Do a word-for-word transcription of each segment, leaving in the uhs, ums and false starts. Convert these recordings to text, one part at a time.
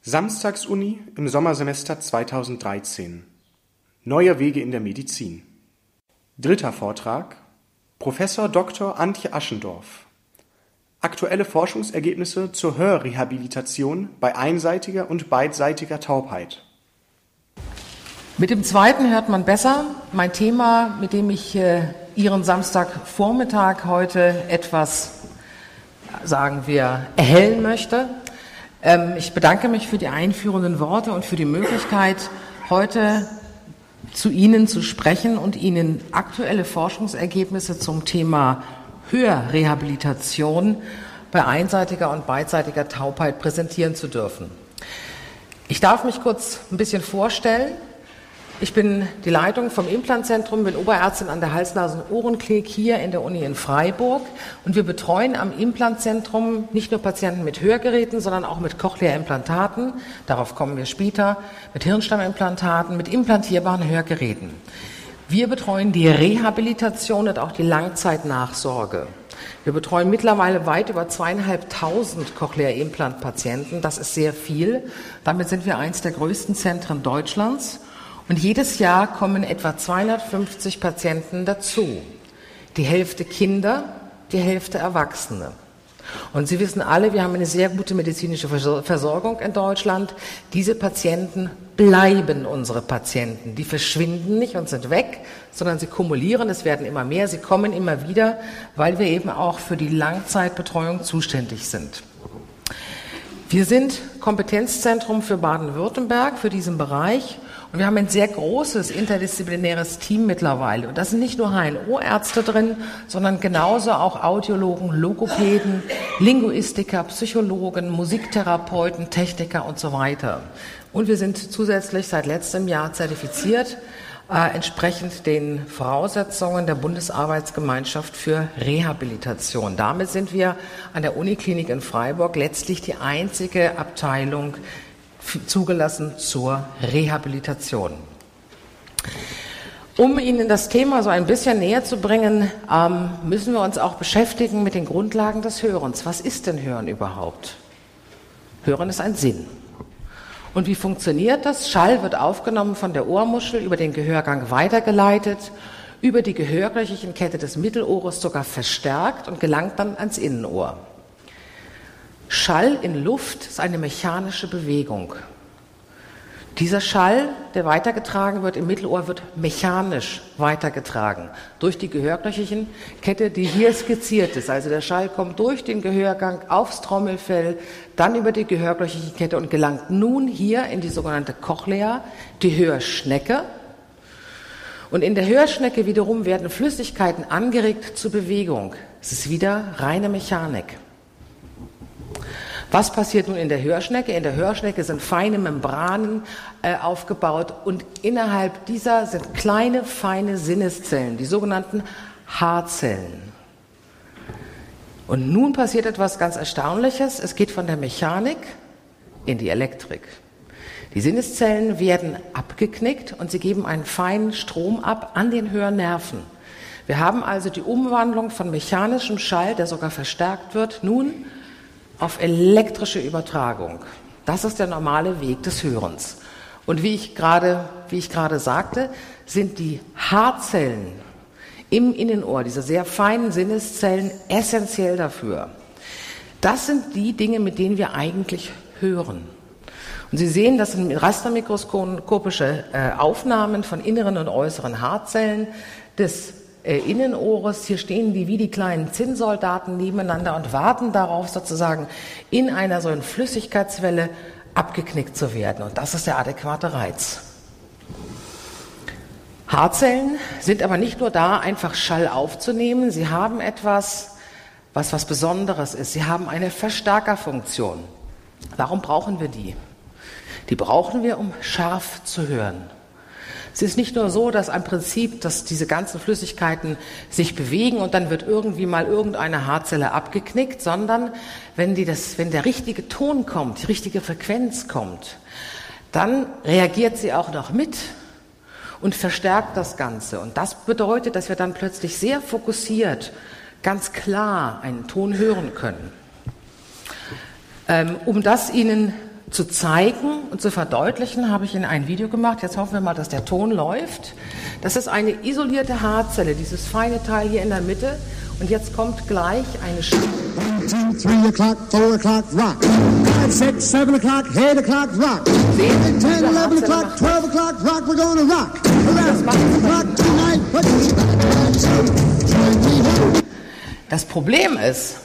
Samstagsuni im Sommersemester zweitausenddreizehn. Neue Wege in der Medizin. Dritter Vortrag: Professor Doktor Antje Aschendorf. Aktuelle Forschungsergebnisse zur Hörrehabilitation bei einseitiger und beidseitiger Taubheit. Mit dem zweiten hört man besser. Mein Thema, mit dem ich äh, Ihren Samstagvormittag heute etwas, sagen wir, erhellen möchte. Ähm, ich bedanke mich für die einführenden Worte und für die Möglichkeit, heute zu Ihnen zu sprechen und Ihnen aktuelle Forschungsergebnisse zum Thema Hörrehabilitation bei einseitiger und beidseitiger Taubheit präsentieren zu dürfen. Ich darf mich kurz ein bisschen vorstellen. Ich bin die Leitung vom Implantzentrum, bin Oberärztin an der Hals-Nasen-Ohrenklinik hier in der Uni in Freiburg und wir betreuen am Implantzentrum nicht nur Patienten mit Hörgeräten, sondern auch mit Cochlea-Implantaten, darauf kommen wir später, mit Hirnstammimplantaten, mit implantierbaren Hörgeräten. Wir betreuen die Rehabilitation und auch die Langzeitnachsorge. Wir betreuen mittlerweile weit über zweieinhalbtausend Cochlea-Implant-Patienten, das ist sehr viel. Damit sind wir eins der größten Zentren Deutschlands. Und jedes Jahr kommen etwa zweihundertfünfzig Patienten dazu. Die Hälfte Kinder, die Hälfte Erwachsene. Und Sie wissen alle, wir haben eine sehr gute medizinische Versorgung in Deutschland. Diese Patienten bleiben unsere Patienten. Die verschwinden nicht und sind weg, sondern sie kumulieren, es werden immer mehr, sie kommen immer wieder, weil wir eben auch für die Langzeitbetreuung zuständig sind. Wir sind Kompetenzzentrum für Baden-Württemberg, für diesen Bereich. Und wir haben ein sehr großes interdisziplinäres Team mittlerweile. Und da sind nicht nur H N O-Ärzte drin, sondern genauso auch Audiologen, Logopäden, Linguistiker, Psychologen, Musiktherapeuten, Techniker und so weiter. Und wir sind zusätzlich seit letztem Jahr zertifiziert, äh, entsprechend den Voraussetzungen der Bundesarbeitsgemeinschaft für Rehabilitation. Damit sind wir an der Uniklinik in Freiburg letztlich die einzige Abteilung zugelassen zur Rehabilitation. Um Ihnen das Thema so ein bisschen näher zu bringen, ähm, müssen wir uns auch beschäftigen mit den Grundlagen des Hörens. Was ist denn Hören überhaupt? Hören ist ein Sinn. Und wie funktioniert das? Schall wird aufgenommen von der Ohrmuschel, über den Gehörgang weitergeleitet, über die Gehörknöchelchenkette des Mittelohres sogar verstärkt und gelangt dann ans Innenohr. Schall in Luft ist eine mechanische Bewegung. Dieser Schall, der weitergetragen wird im Mittelohr, wird mechanisch weitergetragen durch die Gehörknöchelchenkette, die hier skizziert ist. Also der Schall kommt durch den Gehörgang aufs Trommelfell, dann über die Gehörknöchelchenkette und gelangt nun hier in die sogenannte Cochlea, die Hörschnecke. Und in der Hörschnecke wiederum werden Flüssigkeiten angeregt zur Bewegung. Es ist wieder reine Mechanik. Was passiert nun in der Hörschnecke? In der Hörschnecke sind feine Membranen äh, aufgebaut und innerhalb dieser sind kleine, feine Sinneszellen, die sogenannten Haarzellen. Und nun passiert etwas ganz Erstaunliches. Es geht von der Mechanik in die Elektrik. Die Sinneszellen werden abgeknickt und sie geben einen feinen Strom ab an den Hörnerven. Wir haben also die Umwandlung von mechanischem Schall, der sogar verstärkt wird, nun auf elektrische Übertragung. Das ist der normale Weg des Hörens. Und wie ich gerade, wie ich gerade sagte, sind die Haarzellen im Innenohr, diese sehr feinen Sinneszellen, essentiell dafür. Das sind die Dinge, mit denen wir eigentlich hören. Und Sie sehen, das sind rastermikroskopische äh, Aufnahmen von inneren und äußeren Haarzellen des Innenohres. Hier stehen die wie die kleinen Zinnsoldaten nebeneinander und warten darauf, sozusagen in einer solchen Flüssigkeitswelle abgeknickt zu werden. Und das ist der adäquate Reiz. Haarzellen sind aber nicht nur da, einfach Schall aufzunehmen. Sie haben etwas, was was Besonderes ist. Sie haben eine Verstärkerfunktion. Warum brauchen wir die? Die brauchen wir, um scharf zu hören. Es ist nicht nur so, dass im Prinzip, dass diese ganzen Flüssigkeiten sich bewegen und dann wird irgendwie mal irgendeine Haarzelle abgeknickt, sondern wenn, die das, wenn der richtige Ton kommt, die richtige Frequenz kommt, dann reagiert sie auch noch mit und verstärkt das Ganze. Und das bedeutet, dass wir dann plötzlich sehr fokussiert, ganz klar einen Ton hören können. Ähm, um das Ihnen zu zeigen und zu verdeutlichen, habe ich Ihnen ein Video gemacht. Jetzt hoffen wir mal, dass der Ton läuft. Das ist eine isolierte Haarzelle, dieses feine Teil hier in der Mitte. Und jetzt kommt gleich eine Stimme. one, two, three o'clock, four o'clock, rock. five, six, seven o'clock, eight o'clock, rock. Sehen Sie, ten, diese eleven Haarzelle o'clock, macht twelve o'clock, rock, we're gonna rock. Das macht eleven o'clock tonight, put your Das Problem ist,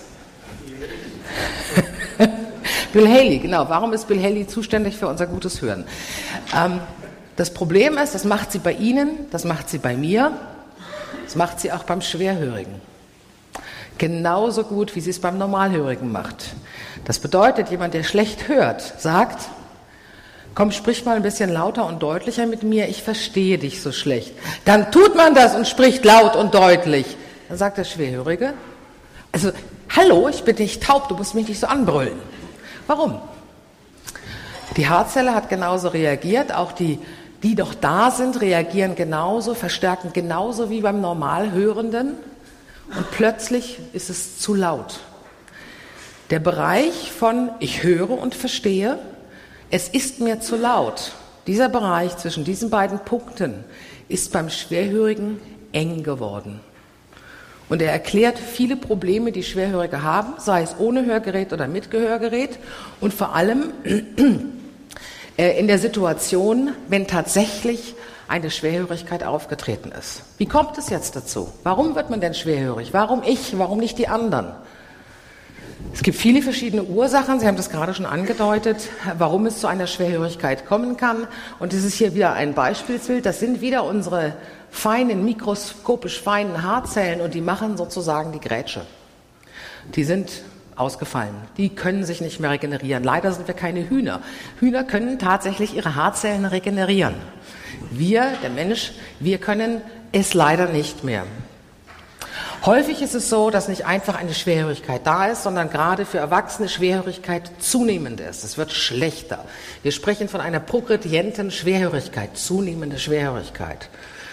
Bill Haley, genau, warum ist Bill Haley zuständig für unser gutes Hören? Ähm, das Problem ist, das macht sie bei Ihnen, das macht sie bei mir, das macht sie auch beim Schwerhörigen. Genauso gut, wie sie es beim Normalhörigen macht. Das bedeutet, jemand, der schlecht hört, sagt, komm, sprich mal ein bisschen lauter und deutlicher mit mir, ich verstehe dich so schlecht. Dann tut man das und spricht laut und deutlich. Dann sagt der Schwerhörige, also, hallo, ich bin nicht taub, du musst mich nicht so anbrüllen. Warum? Die Haarzelle hat genauso reagiert, auch die, die doch da sind, reagieren genauso, verstärken genauso wie beim Normalhörenden. Und plötzlich ist es zu laut. Der Bereich von ich höre und verstehe, es ist mir zu laut. Dieser Bereich zwischen diesen beiden Punkten ist beim Schwerhörigen eng geworden. Und er erklärt viele Probleme, die Schwerhörige haben, sei es ohne Hörgerät oder mit Gehörgerät. Und vor allem in der Situation, wenn tatsächlich eine Schwerhörigkeit aufgetreten ist. Wie kommt es jetzt dazu? Warum wird man denn schwerhörig? Warum ich? Warum nicht die anderen? Es gibt viele verschiedene Ursachen, Sie haben das gerade schon angedeutet, warum es zu einer Schwerhörigkeit kommen kann. Und das ist hier wieder ein Beispielsbild. Das sind wieder unsere feinen, mikroskopisch feinen Haarzellen und die machen sozusagen die Grätsche. Die sind ausgefallen. Die können sich nicht mehr regenerieren. Leider sind wir keine Hühner. Hühner können tatsächlich ihre Haarzellen regenerieren. Wir, der Mensch, wir können es leider nicht mehr. Häufig ist es so, dass nicht einfach eine Schwerhörigkeit da ist, sondern gerade für Erwachsene Schwerhörigkeit zunehmend ist. Es wird schlechter. Wir sprechen von einer progredienten Schwerhörigkeit, zunehmende Schwerhörigkeit.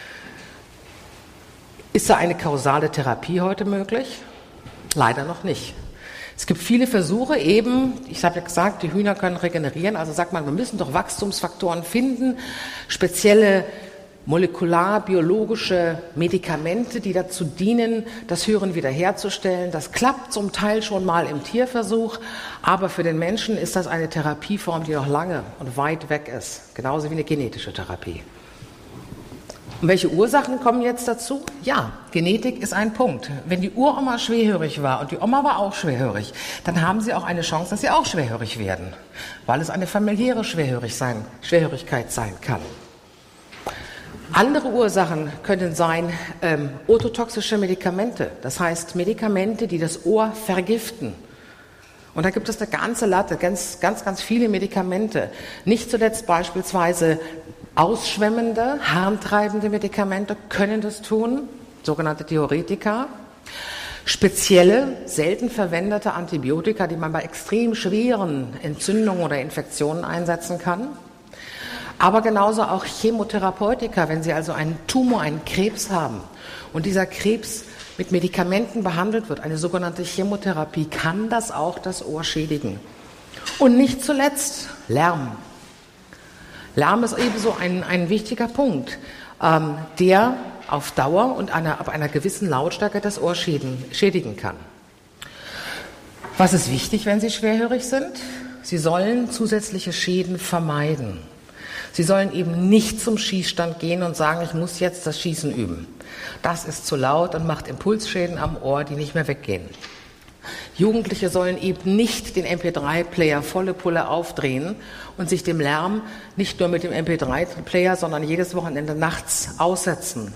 Ist da eine kausale Therapie heute möglich? Leider noch nicht. Es gibt viele Versuche eben, ich habe ja gesagt, die Hühner können regenerieren, also sagt man, wir müssen doch Wachstumsfaktoren finden, spezielle molekularbiologische Medikamente, die dazu dienen, das Hören wiederherzustellen. Das klappt zum Teil schon mal im Tierversuch, aber für den Menschen ist das eine Therapieform, die noch lange und weit weg ist, genauso wie eine genetische Therapie. Und welche Ursachen kommen jetzt dazu? Ja, Genetik ist ein Punkt. Wenn die Uroma schwerhörig war und die Oma war auch schwerhörig, dann haben sie auch eine Chance, dass sie auch schwerhörig werden, weil es eine familiäre Schwerhörig sein, Schwerhörigkeit sein kann. Andere Ursachen können sein ähm, ototoxische Medikamente, das heißt Medikamente, die das Ohr vergiften. Und da gibt es eine ganze Latte, ganz, ganz, ganz viele Medikamente. Nicht zuletzt beispielsweise ausschwemmende, harntreibende Medikamente können das tun, sogenannte Diuretika. Spezielle, selten verwendete Antibiotika, die man bei extrem schweren Entzündungen oder Infektionen einsetzen kann. Aber genauso auch Chemotherapeutika, wenn Sie also einen Tumor, einen Krebs haben und dieser Krebs mit Medikamenten behandelt wird, eine sogenannte Chemotherapie, kann das auch das Ohr schädigen. Und nicht zuletzt Lärm. Lärm ist ebenso ein, ein wichtiger Punkt, ähm, der auf Dauer und einer, ab einer gewissen Lautstärke das Ohr schädigen, schädigen kann. Was ist wichtig, wenn Sie schwerhörig sind? Sie sollen zusätzliche Schäden vermeiden. Sie sollen eben nicht zum Schießstand gehen und sagen, ich muss jetzt das Schießen üben. Das ist zu laut und macht Impulsschäden am Ohr, die nicht mehr weggehen. Jugendliche sollen eben nicht den M P drei Player volle Pulle aufdrehen und sich dem Lärm nicht nur mit dem M P drei Player, sondern jedes Wochenende nachts aussetzen.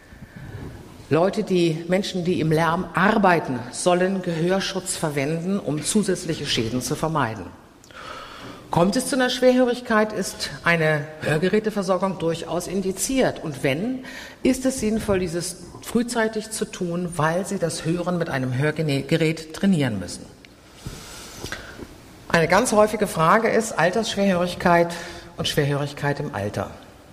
Leute, die Menschen, die im Lärm arbeiten, sollen Gehörschutz verwenden, um zusätzliche Schäden zu vermeiden. Kommt es zu einer Schwerhörigkeit, ist eine Hörgeräteversorgung durchaus indiziert. Und wenn, ist es sinnvoll, dieses frühzeitig zu tun, weil Sie das Hören mit einem Hörgerät trainieren müssen. Eine ganz häufige Frage ist Altersschwerhörigkeit und Schwerhörigkeit im Alter.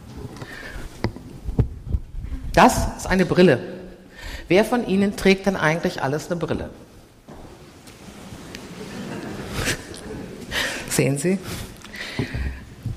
Das ist eine Brille. Wer von Ihnen trägt denn eigentlich alles eine Brille? Sehen Sie?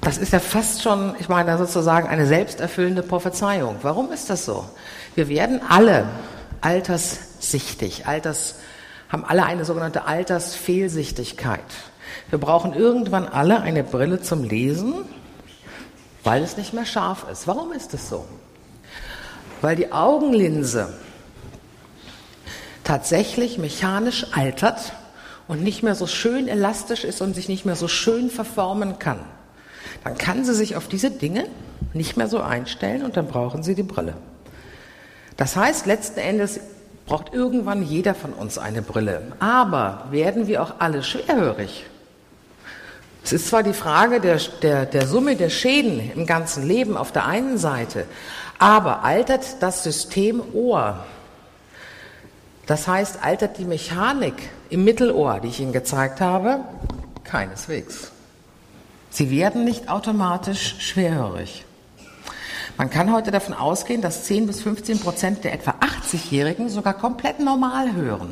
Das ist ja fast schon, ich meine, sozusagen eine selbsterfüllende Prophezeiung. Warum ist das so? Wir werden alle alterssichtig, alters, haben alle eine sogenannte Altersfehlsichtigkeit. Wir brauchen irgendwann alle eine Brille zum Lesen, weil es nicht mehr scharf ist. Warum ist das so? Weil die Augenlinse tatsächlich mechanisch altert und nicht mehr so schön elastisch ist und sich nicht mehr so schön verformen kann. Dann kann sie sich auf diese Dinge nicht mehr so einstellen und dann brauchen sie die Brille. Das heißt, letzten Endes braucht irgendwann jeder von uns eine Brille. Aber werden wir auch alle schwerhörig? Es ist zwar die Frage der, der, der Summe der Schäden im ganzen Leben auf der einen Seite, aber altert das System Ohr? Das heißt, altert die Mechanik im Mittelohr, die ich Ihnen gezeigt habe? Keineswegs. Sie werden nicht automatisch schwerhörig. Man kann heute davon ausgehen, dass zehn bis fünfzehn Prozent der etwa achtzigjährigen sogar komplett normal hören.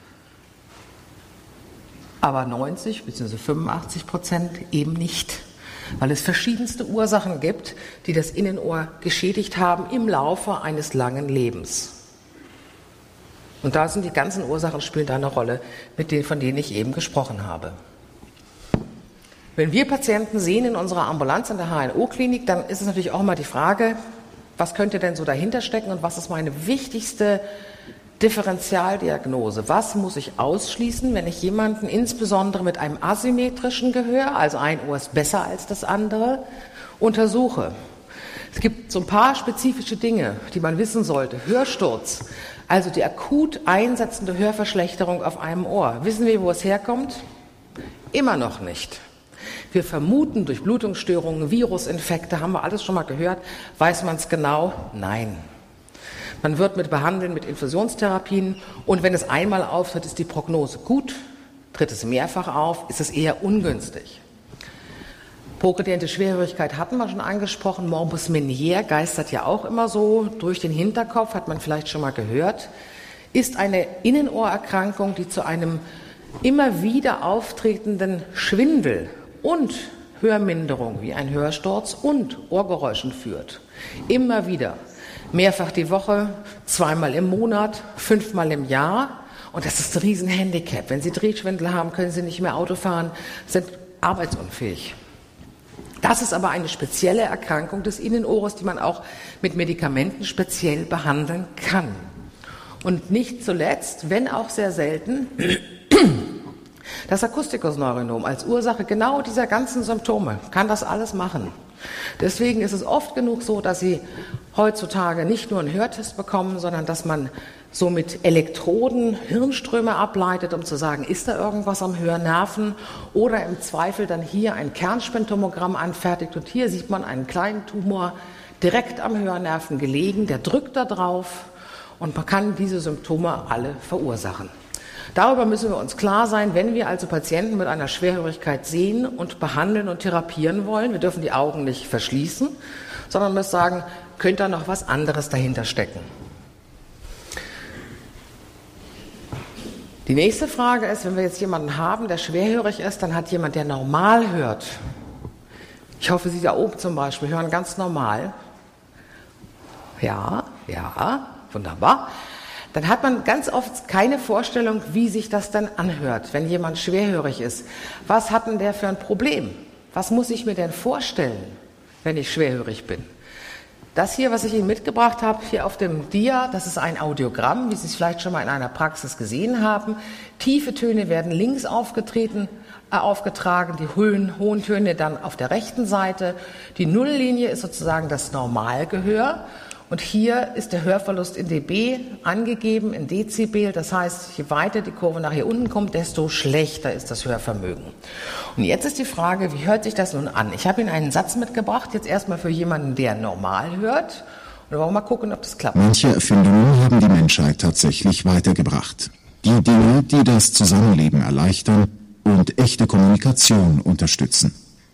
Aber neunzig bzw. fünfundachtzig Prozent eben nicht, weil es verschiedenste Ursachen gibt, die das Innenohr geschädigt haben im Laufe eines langen Lebens. Und da sind die ganzen Ursachen, spielen da eine Rolle, mit denen, von denen ich eben gesprochen habe. Wenn wir Patienten sehen in unserer Ambulanz in der H N O-Klinik, dann ist es natürlich auch immer die Frage, was könnte denn so dahinter stecken und was ist meine wichtigste Differentialdiagnose? Was muss ich ausschließen, wenn ich jemanden insbesondere mit einem asymmetrischen Gehör, also ein Ohr ist besser als das andere, untersuche? Es gibt so ein paar spezifische Dinge, die man wissen sollte. Hörsturz, also die akut einsetzende Hörverschlechterung auf einem Ohr. Wissen wir, wo es herkommt? Immer noch nicht. Wir vermuten durch Blutungsstörungen, Virusinfekte, haben wir alles schon mal gehört. Weiß man es genau? Nein. Man wird mit behandeln mit Infusionstherapien und wenn es einmal auftritt, ist die Prognose gut. Tritt es mehrfach auf, ist es eher ungünstig. Progrediente Schwerhörigkeit hatten wir schon angesprochen. Morbus Meniere geistert ja auch immer so durch den Hinterkopf, hat man vielleicht schon mal gehört. Ist eine Innenohrerkrankung, die zu einem immer wieder auftretenden Schwindel und Hörminderung wie ein Hörsturz und Ohrgeräuschen führt. Immer wieder. Mehrfach die Woche, zweimal im Monat, fünfmal im Jahr. Und das ist ein Riesenhandicap. Wenn Sie Drehschwindel haben, können Sie nicht mehr Auto fahren, sind arbeitsunfähig. Das ist aber eine spezielle Erkrankung des Innenohres, die man auch mit Medikamenten speziell behandeln kann. Und nicht zuletzt, wenn auch sehr selten, das Akustikus-Neuronom als Ursache genau dieser ganzen Symptome kann das alles machen. Deswegen ist es oft genug so, dass Sie heutzutage nicht nur einen Hörtest bekommen, sondern dass man so mit Elektroden Hirnströme ableitet, um zu sagen, ist da irgendwas am Hörnerven oder im Zweifel dann hier ein Kernspintomogramm anfertigt und hier sieht man einen kleinen Tumor direkt am Hörnerven gelegen, der drückt da drauf und man kann diese Symptome alle verursachen. Darüber müssen wir uns klar sein, wenn wir also Patienten mit einer Schwerhörigkeit sehen und behandeln und therapieren wollen. Wir dürfen die Augen nicht verschließen, sondern müssen sagen, könnte da noch was anderes dahinter stecken. Die nächste Frage ist, wenn wir jetzt jemanden haben, der schwerhörig ist, dann hat jemand, der normal hört. Ich hoffe, Sie da oben zum Beispiel hören ganz normal. Ja, ja, wunderbar. Dann hat man ganz oft keine Vorstellung, wie sich das dann anhört, wenn jemand schwerhörig ist. Was hat denn der für ein Problem? Was muss ich mir denn vorstellen, wenn ich schwerhörig bin? Das hier, was ich Ihnen mitgebracht habe, hier auf dem Dia, das ist ein Audiogramm, wie Sie es vielleicht schon mal in einer Praxis gesehen haben. Tiefe Töne werden links aufgetreten, äh, aufgetragen, die hohen, hohen Töne dann auf der rechten Seite. Die Nulllinie ist sozusagen das Normalgehör. Und hier ist der Hörverlust in dB angegeben, in Dezibel. Das heißt, je weiter die Kurve nach hier unten kommt, desto schlechter ist das Hörvermögen. Und jetzt ist die Frage, wie hört sich das nun an? Ich habe Ihnen einen Satz mitgebracht, jetzt erstmal für jemanden, der normal hört. Und wir wollen mal gucken, ob das klappt. Manche Erfindungen haben die Menschheit tatsächlich weitergebracht. Die Dinge, die das Zusammenleben erleichtern und echte Kommunikation unterstützen.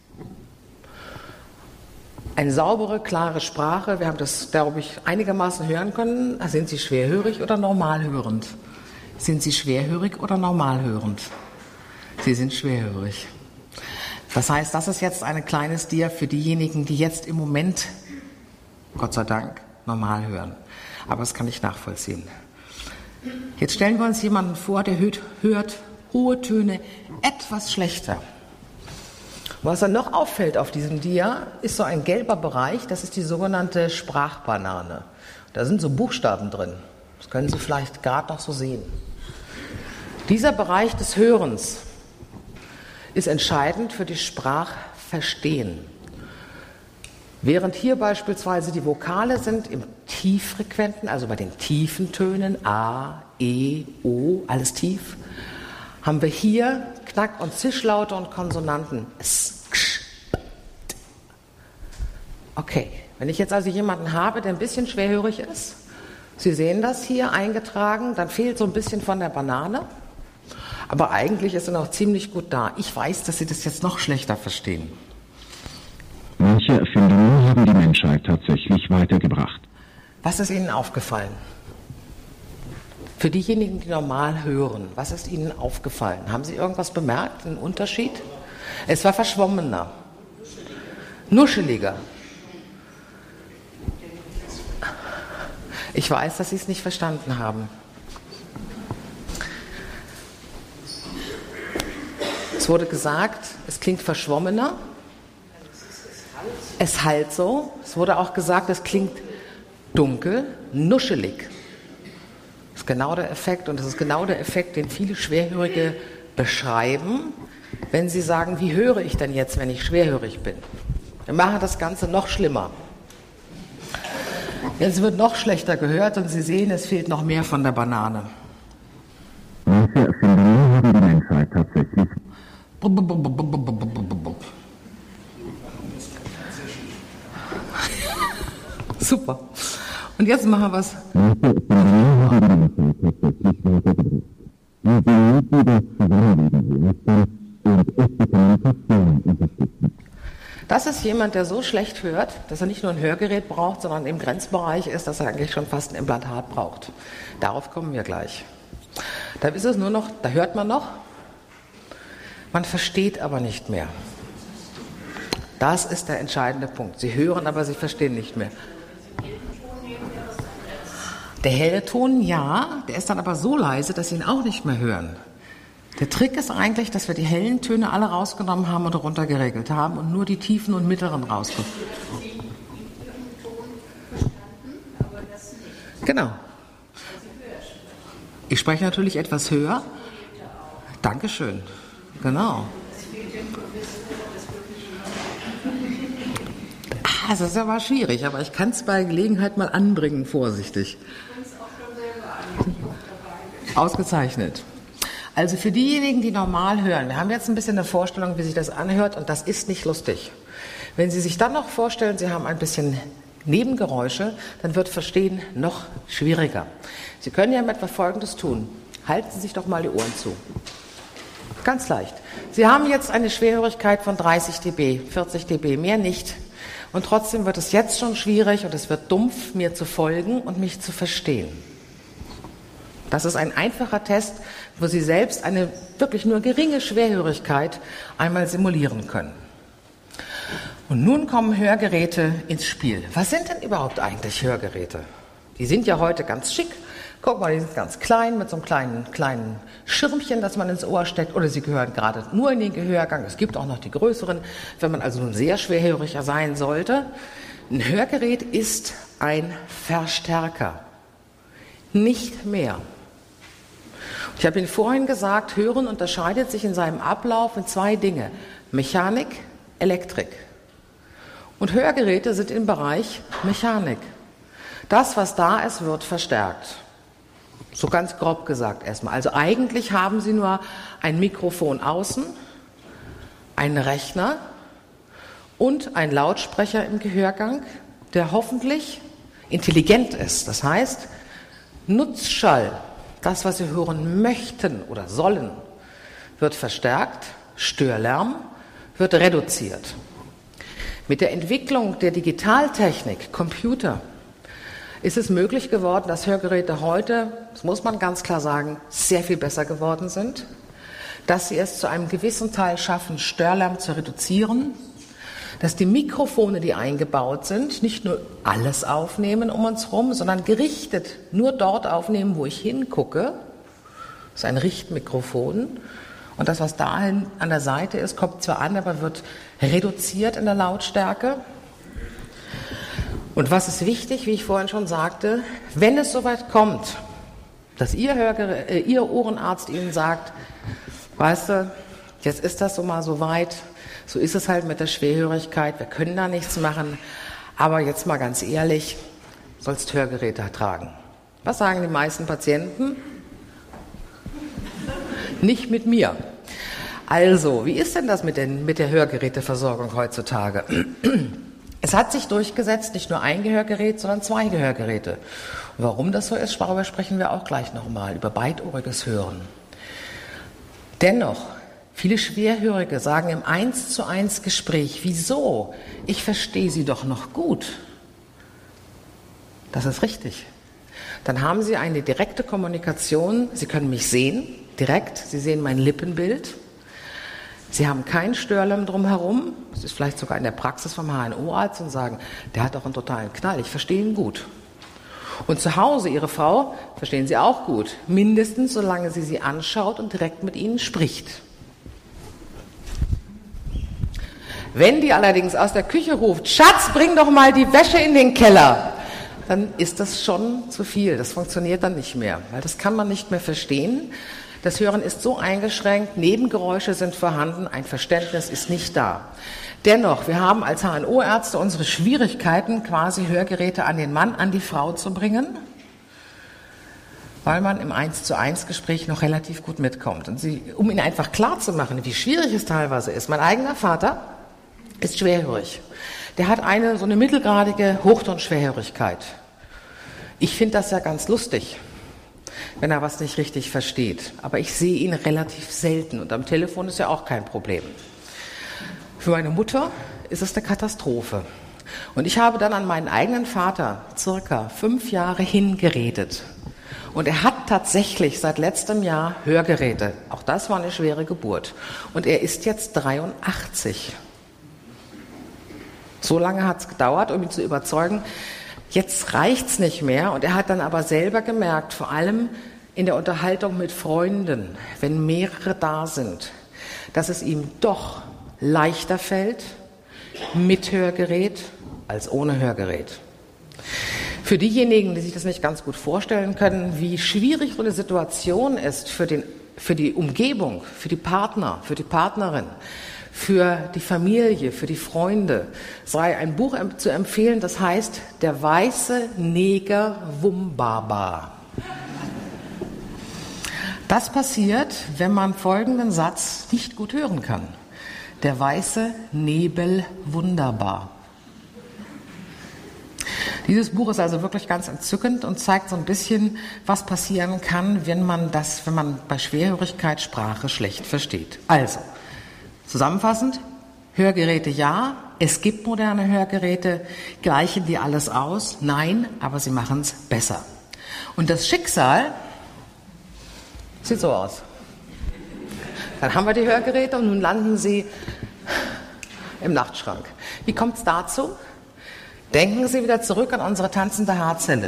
Eine saubere, klare Sprache, wir haben das, glaube ich, einigermaßen hören können. Sind Sie schwerhörig oder normalhörend? Sind Sie schwerhörig oder normalhörend? Sie sind schwerhörig. Das heißt, das ist jetzt ein kleines Dia für diejenigen, die jetzt im Moment, Gott sei Dank, normal hören. Aber das kann ich nachvollziehen. Jetzt stellen wir uns jemanden vor, der hört, hört hohe Töne etwas schlechter. Was dann noch auffällt auf diesem Dia, ist so ein gelber Bereich, das ist die sogenannte Sprachbanane. Da sind so Buchstaben drin. Das können Sie vielleicht gerade noch so sehen. Dieser Bereich des Hörens ist entscheidend für die Sprachverstehen. Während hier beispielsweise die Vokale sind im tieffrequenten, also bei den tiefen Tönen, A, E, O, alles tief, haben wir hier Knack- und Zischlaute und Konsonanten. S, Ksch, T. Okay, wenn ich jetzt also jemanden habe, der ein bisschen schwerhörig ist, Sie sehen das hier eingetragen, dann fehlt so ein bisschen von der Banane, aber eigentlich ist er noch ziemlich gut da. Ich weiß, dass Sie das jetzt noch schlechter verstehen. Manche Erfindungen haben die Menschheit tatsächlich weitergebracht. Was ist Ihnen aufgefallen? Für diejenigen, die normal hören, was ist Ihnen aufgefallen? Haben Sie irgendwas bemerkt, einen Unterschied? Es war verschwommener, nuscheliger. Ich weiß, dass Sie es nicht verstanden haben. Es wurde gesagt, es klingt verschwommener. Es hallt so. Es wurde auch gesagt, es klingt dunkel, nuschelig. Das ist genau der Effekt und das ist genau der Effekt, den viele Schwerhörige beschreiben, wenn sie sagen, wie höre ich denn jetzt, wenn ich schwerhörig bin? Wir machen das Ganze noch schlimmer. Jetzt wird noch schlechter gehört und Sie sehen, es fehlt noch mehr von der Banane. Manche Erfindungen haben die Menschheit tatsächlich. Super. Und jetzt machen wir es. Manche Erfindungen haben die Menschheit tatsächlich weitergebracht. Die Dinge, die das Zusammenleben erleichtern und echte Kommunikation unterstützen. Das ist jemand, der so schlecht hört, dass er nicht nur ein Hörgerät braucht, sondern im Grenzbereich ist, dass er eigentlich schon fast ein Implantat braucht. Darauf kommen wir gleich. Da ist es nur noch, da hört man noch, man versteht aber nicht mehr. Das ist der entscheidende Punkt. Sie hören, aber Sie verstehen nicht mehr. Der helle Ton, ja, der ist dann aber so leise, dass Sie ihn auch nicht mehr hören. Der Trick ist eigentlich, dass wir die hellen Töne alle rausgenommen haben und runtergeregelt haben und nur die tiefen und mittleren rauskommen. Genau. Ich spreche natürlich etwas höher. Dankeschön. Genau. Ah, das ist aber schwierig, aber ich kann es bei Gelegenheit mal anbringen, vorsichtig. Ausgezeichnet. Also für diejenigen, die normal hören, wir haben jetzt ein bisschen eine Vorstellung, wie sich das anhört und das ist nicht lustig. Wenn Sie sich dann noch vorstellen, Sie haben ein bisschen Nebengeräusche, dann wird Verstehen noch schwieriger. Sie können ja etwa Folgendes tun. Halten Sie sich doch mal die Ohren zu. Ganz leicht. Sie haben jetzt eine Schwerhörigkeit von dreißig Dezibel, vierzig Dezibel, mehr nicht. Und trotzdem wird es jetzt schon schwierig und es wird dumpf, mir zu folgen und mich zu verstehen. Das ist ein einfacher Test, wo Sie selbst eine wirklich nur geringe Schwerhörigkeit einmal simulieren können. Und nun kommen Hörgeräte ins Spiel. Was sind denn überhaupt eigentlich Hörgeräte? Die sind ja heute ganz schick. Guck mal, die sind ganz klein mit so einem kleinen, kleinen Schirmchen, das man ins Ohr steckt. Oder sie gehören gerade nur in den Gehörgang. Es gibt auch noch die größeren, wenn man also nun sehr schwerhöriger sein sollte. Ein Hörgerät ist ein Verstärker. Nicht mehr. Ich habe Ihnen vorhin gesagt, Hören unterscheidet sich in seinem Ablauf in zwei Dinge. Mechanik, Elektrik. Und Hörgeräte sind im Bereich Mechanik. Das, was da ist, wird verstärkt. So ganz grob gesagt erstmal. Also eigentlich haben Sie nur ein Mikrofon außen, einen Rechner und einen Lautsprecher im Gehörgang, der hoffentlich intelligent ist. Das heißt, Nutzschall, das, was Sie hören möchten oder sollen, wird verstärkt, Störlärm wird reduziert. Mit der Entwicklung der Digitaltechnik, Computer, ist es möglich geworden, dass Hörgeräte heute, das muss man ganz klar sagen, sehr viel besser geworden sind. dass sie es zu einem gewissen Teil schaffen, Störlärm zu reduzieren, dass die Mikrofone, die eingebaut sind, nicht nur alles aufnehmen um uns herum, sondern gerichtet nur dort aufnehmen, wo ich hingucke. Das ist ein Richtmikrofon. Und das, was dahin an der Seite ist, kommt zwar an, aber wird reduziert in der Lautstärke. Und was ist wichtig, wie ich vorhin schon sagte, wenn es soweit kommt, dass Ihr, Hörger- äh, Ihr Ohrenarzt Ihnen sagt, weißt du, jetzt ist das so mal so weit, so ist es halt mit der Schwerhörigkeit, wir können da nichts machen, aber jetzt mal ganz ehrlich, sollst Hörgeräte tragen. Was sagen die meisten Patienten? Nicht mit mir. Also, wie ist denn das mit, den, mit der Hörgeräteversorgung heutzutage? Es hat sich durchgesetzt, nicht nur ein Gehörgerät, sondern zwei Gehörgeräte. Und warum das so ist, darüber sprechen wir auch gleich nochmal, über beidohriges Hören. Dennoch, viele Schwerhörige sagen im eins zu eins Gespräch, wieso? Ich verstehe Sie doch noch gut. Das ist richtig. Dann haben Sie eine direkte Kommunikation, Sie können mich sehen, direkt, Sie sehen mein Lippenbild. Sie haben keinen Störlärm drumherum, das ist vielleicht sogar in der Praxis vom H N O-Arzt und sagen, der hat doch einen totalen Knall, ich verstehe ihn gut. Und zu Hause, Ihre Frau, verstehen Sie auch gut, mindestens solange sie Sie anschaut und direkt mit Ihnen spricht. Wenn die allerdings aus der Küche ruft, Schatz, bring doch mal die Wäsche in den Keller, dann ist das schon zu viel, das funktioniert dann nicht mehr, weil das kann man nicht mehr verstehen. Das Hören ist so eingeschränkt, Nebengeräusche sind vorhanden, ein Verständnis ist nicht da. Dennoch, wir haben als H N O-Ärzte unsere Schwierigkeiten, quasi Hörgeräte an den Mann, an die Frau zu bringen, weil man im eins zu eins Gespräch noch relativ gut mitkommt. Und sie, um Ihnen einfach klarzumachen, wie schwierig es teilweise ist, mein eigener Vater ist schwerhörig. Der hat eine so eine mittelgradige Hochtonschwerhörigkeit. Ich finde das ja ganz lustig, wenn er was nicht richtig versteht. Aber ich sehe ihn relativ selten und am Telefon ist ja auch kein Problem. Für meine Mutter ist es eine Katastrophe. Und ich habe dann an meinen eigenen Vater circa fünf Jahre hingeredet. Und er hat tatsächlich seit letztem Jahr Hörgeräte. Auch das war eine schwere Geburt. Und er ist jetzt dreiundachtzig. So lange hat es gedauert, um ihn zu überzeugen, jetzt reicht's nicht mehr. Und er hat dann aber selber gemerkt, vor allem in der Unterhaltung mit Freunden, wenn mehrere da sind, dass es ihm doch leichter fällt mit Hörgerät als ohne Hörgerät. Für diejenigen, die sich das nicht ganz gut vorstellen können, wie schwierig so eine Situation ist für, den, für die Umgebung, für die Partner, für die Partnerin, für die Familie, für die Freunde, sei ein Buch zu empfehlen, das heißt Der weiße Neger Wumbaba. Das passiert, wenn man folgenden Satz nicht gut hören kann. Der weiße Nebel wunderbar. Dieses Buch ist also wirklich ganz entzückend und zeigt so ein bisschen, was passieren kann, wenn man das, wenn man bei Schwerhörigkeit Sprache schlecht versteht. Also, zusammenfassend, Hörgeräte ja, es gibt moderne Hörgeräte, gleichen die alles aus? Nein, aber sie machen es besser. Und das Schicksal sieht so aus. Dann haben wir die Hörgeräte und nun landen sie im Nachtschrank. Wie kommt es dazu? Denken Sie wieder zurück an unsere tanzende Haarzelle.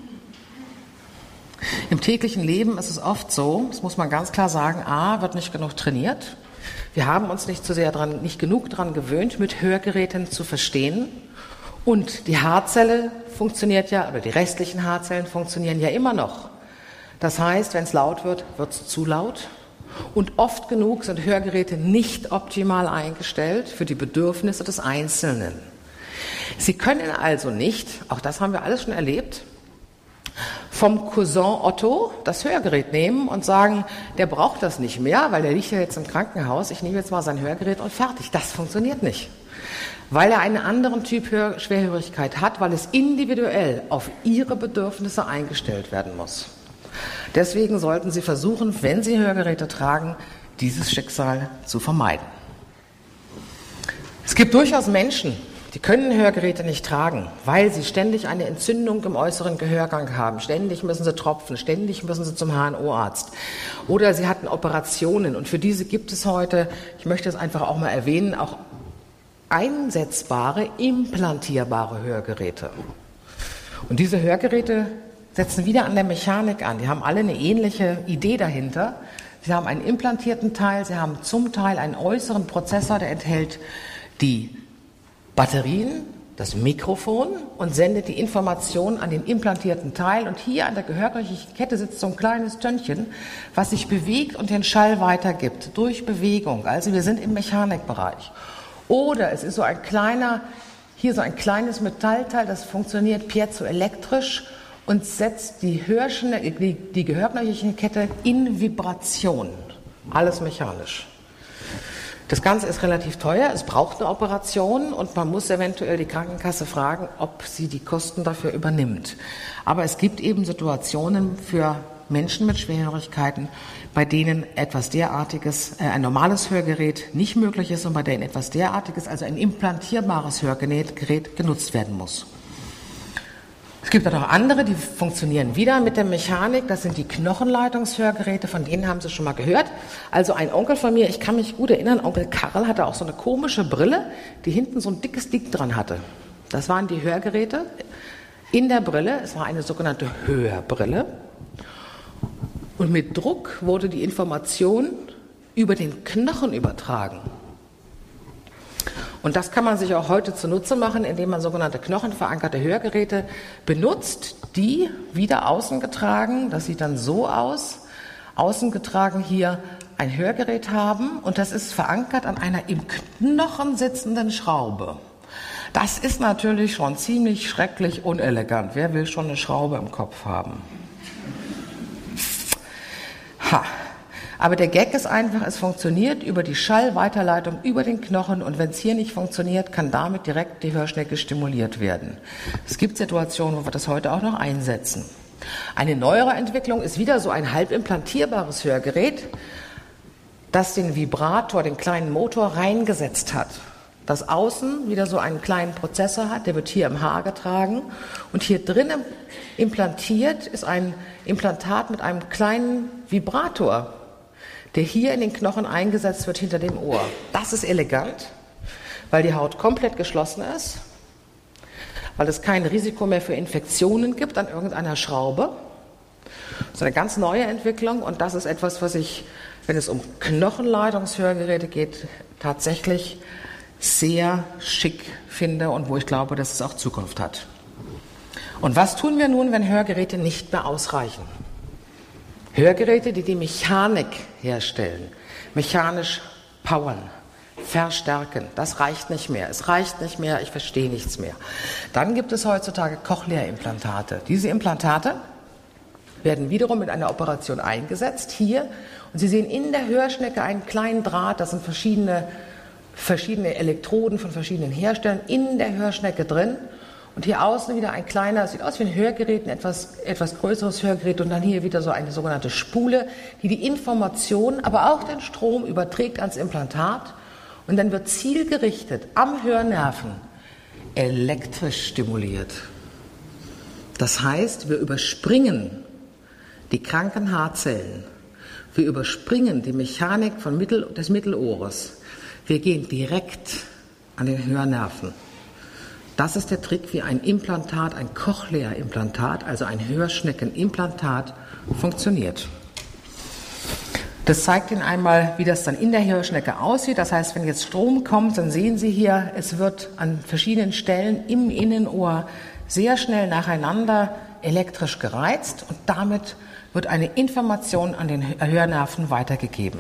Im täglichen Leben ist es oft so, das muss man ganz klar sagen, a, wird nicht genug trainiert. Wir haben uns nicht zu sehr dran, nicht genug daran gewöhnt, mit Hörgeräten zu verstehen. Und die Haarzelle funktioniert ja, oder die restlichen Haarzellen funktionieren ja immer noch. Das heißt, wenn es laut wird, wird es zu laut. Und oft genug sind Hörgeräte nicht optimal eingestellt für die Bedürfnisse des Einzelnen. Sie können also nicht, auch das haben wir alles schon erlebt, vom Cousin Otto das Hörgerät nehmen und sagen, der braucht das nicht mehr, weil der liegt ja jetzt im Krankenhaus, ich nehme jetzt mal sein Hörgerät und fertig. Das funktioniert nicht. Weil er einen anderen Typ Hör- Schwerhörigkeit hat, weil es individuell auf Ihre Bedürfnisse eingestellt werden muss. Deswegen sollten Sie versuchen, wenn Sie Hörgeräte tragen, dieses Schicksal zu vermeiden. Es gibt durchaus Menschen, Die können Hörgeräte nicht tragen, weil sie ständig eine Entzündung im äußeren Gehörgang haben. Ständig müssen sie tropfen, ständig müssen sie zum H N O-Arzt. Oder sie hatten Operationen. Und für diese gibt es heute, ich möchte es einfach auch mal erwähnen, auch einsetzbare, implantierbare Hörgeräte. Und diese Hörgeräte setzen wieder an der Mechanik an. Die haben alle eine ähnliche Idee dahinter. Sie haben einen implantierten Teil, sie haben zum Teil einen äußeren Prozessor, der enthält die Batterien, das Mikrofon und sendet die Information an den implantierten Teil. Und hier an der gehörgängigen Kette sitzt so ein kleines Tönnchen, was sich bewegt und den Schall weitergibt durch Bewegung. Also wir sind im Mechanikbereich. Oder es ist so ein kleiner, hier so ein kleines Metallteil, das funktioniert piezoelektrisch und setzt die, Hörschne, die, die gehörgängigen Kette in Vibration. Alles mechanisch. Das Ganze ist relativ teuer, es braucht eine Operation und man muss eventuell die Krankenkasse fragen, ob sie die Kosten dafür übernimmt. Aber es gibt eben Situationen für Menschen mit Schwerhörigkeiten, bei denen etwas derartiges, äh, ein normales Hörgerät nicht möglich ist und bei denen etwas derartiges, also ein implantierbares Hörgerät Gerät genutzt werden muss. Es gibt auch noch andere, die funktionieren wieder mit der Mechanik. Das sind die Knochenleitungshörgeräte, von denen haben Sie schon mal gehört. Also ein Onkel von mir, ich kann mich gut erinnern, Onkel Karl hatte auch so eine komische Brille, die hinten so ein dickes Ding dran hatte. Das waren die Hörgeräte in der Brille. Es war eine sogenannte Hörbrille. Und mit Druck wurde die Information über den Knochen übertragen. Und das kann man sich auch heute zunutze machen, indem man sogenannte knochenverankerte Hörgeräte benutzt, die wieder außen getragen, das sieht dann so aus, außen getragen hier ein Hörgerät haben und das ist verankert an einer im Knochen sitzenden Schraube. Das ist natürlich schon ziemlich schrecklich unelegant. Wer will schon eine Schraube im Kopf haben? Ha! Aber der Gag ist einfach, es funktioniert über die Schallweiterleitung über den Knochen und wenn es hier nicht funktioniert, kann damit direkt die Hörschnecke stimuliert werden. Es gibt Situationen, wo wir das heute auch noch einsetzen. Eine neuere Entwicklung ist wieder so ein halb implantierbares Hörgerät, das den Vibrator, den kleinen Motor reingesetzt hat. Das außen wieder so einen kleinen Prozessor hat, der wird hier im Haar getragen und hier drinnen implantiert ist ein Implantat mit einem kleinen Vibrator, der hier in den Knochen eingesetzt wird hinter dem Ohr. Das ist elegant, weil die Haut komplett geschlossen ist, weil es kein Risiko mehr für Infektionen gibt an irgendeiner Schraube. Das ist eine ganz neue Entwicklung und das ist etwas, was ich, wenn es um Knochenleitungshörgeräte geht, tatsächlich sehr schick finde und wo ich glaube, dass es auch Zukunft hat. Und was tun wir nun, wenn Hörgeräte nicht mehr ausreichen? Hörgeräte, die die Mechanik herstellen, mechanisch powern, verstärken, das reicht nicht mehr. Es reicht nicht mehr, ich verstehe nichts mehr. Dann gibt es heutzutage Cochlea-Implantate. Diese Implantate werden wiederum mit einer Operation eingesetzt, hier. Und Sie sehen in der Hörschnecke einen kleinen Draht, das sind verschiedene, verschiedene Elektroden von verschiedenen Herstellern in der Hörschnecke drin. Und hier außen wieder ein kleiner, sieht aus wie ein Hörgerät, ein etwas, etwas größeres Hörgerät und dann hier wieder so eine sogenannte Spule, die die Information, aber auch den Strom überträgt ans Implantat und dann wird zielgerichtet am Hörnerven elektrisch stimuliert. Das heißt, wir überspringen die kranken Haarzellen, wir überspringen die Mechanik von Mittel, des Mittelohres, wir gehen direkt an den Hörnerven. Das ist der Trick, wie ein Implantat, ein Cochlea-Implantat, also ein Hörschneckenimplantat, funktioniert. Das zeigt Ihnen einmal, wie das dann in der Hörschnecke aussieht. Das heißt, wenn jetzt Strom kommt, dann sehen Sie hier, es wird an verschiedenen Stellen im Innenohr sehr schnell nacheinander elektrisch gereizt und damit wird eine Information an den Hörnerven weitergegeben.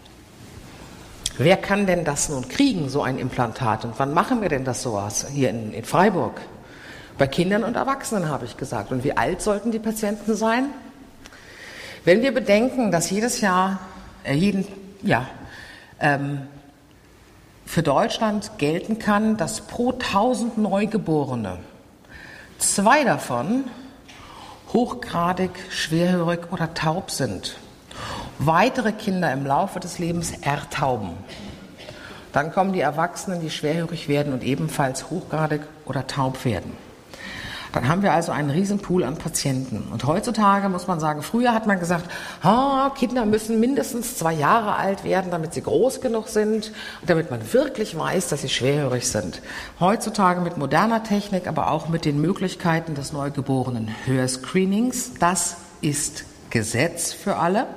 Wer kann denn das nun kriegen, so ein Implantat? Und wann machen wir denn das sowas? Hier in, in Freiburg. Bei Kindern und Erwachsenen, habe ich gesagt. Und wie alt sollten die Patienten sein? Wenn wir bedenken, dass jedes Jahr, äh, jeden, ja, ähm, für Deutschland gelten kann, dass pro tausend Neugeborene zwei davon hochgradig schwerhörig oder taub sind. Weitere Kinder im Laufe des Lebens ertauben. Dann kommen die Erwachsenen, die schwerhörig werden und ebenfalls hochgradig oder taub werden. Dann haben wir also einen riesen Pool an Patienten. Und heutzutage muss man sagen, früher hat man gesagt, oh, Kinder müssen mindestens zwei Jahre alt werden, damit sie groß genug sind und damit man wirklich weiß, dass sie schwerhörig sind. Heutzutage mit moderner Technik, aber auch mit den Möglichkeiten des neugeborenen Hörscreenings, das ist Gesetz für alle,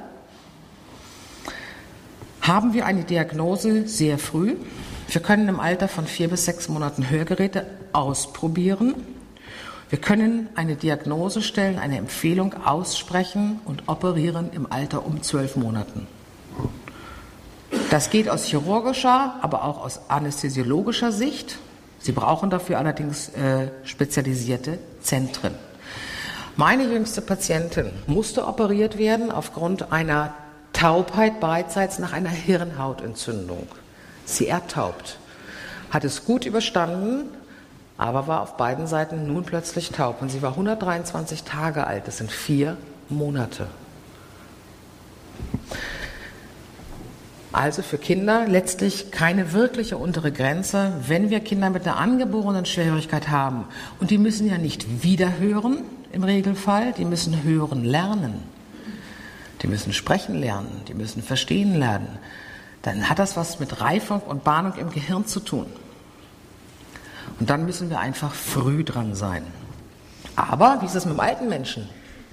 haben wir eine Diagnose sehr früh. Wir können im Alter von vier bis sechs Monaten Hörgeräte ausprobieren. Wir können eine Diagnose stellen, eine Empfehlung aussprechen und operieren im Alter um zwölf Monaten. Das geht aus chirurgischer, aber auch aus anästhesiologischer Sicht. Sie brauchen dafür allerdings äh, spezialisierte Zentren. Meine jüngste Patientin musste operiert werden aufgrund einer Taubheit beidseits nach einer Hirnhautentzündung. Sie ertaubt, hat es gut überstanden, aber war auf beiden Seiten nun plötzlich taub. Und sie war hundertdreiundzwanzig Tage alt, das sind vier Monate. Also für Kinder letztlich keine wirkliche untere Grenze, wenn wir Kinder mit einer angeborenen Schwerhörigkeit haben. Und die müssen ja nicht wieder hören im Regelfall, die müssen hören lernen. Die müssen sprechen lernen, die müssen verstehen lernen. Dann hat das was mit Reifung und Bahnung im Gehirn zu tun. Und dann müssen wir einfach früh dran sein. Aber wie ist es mit dem alten Menschen?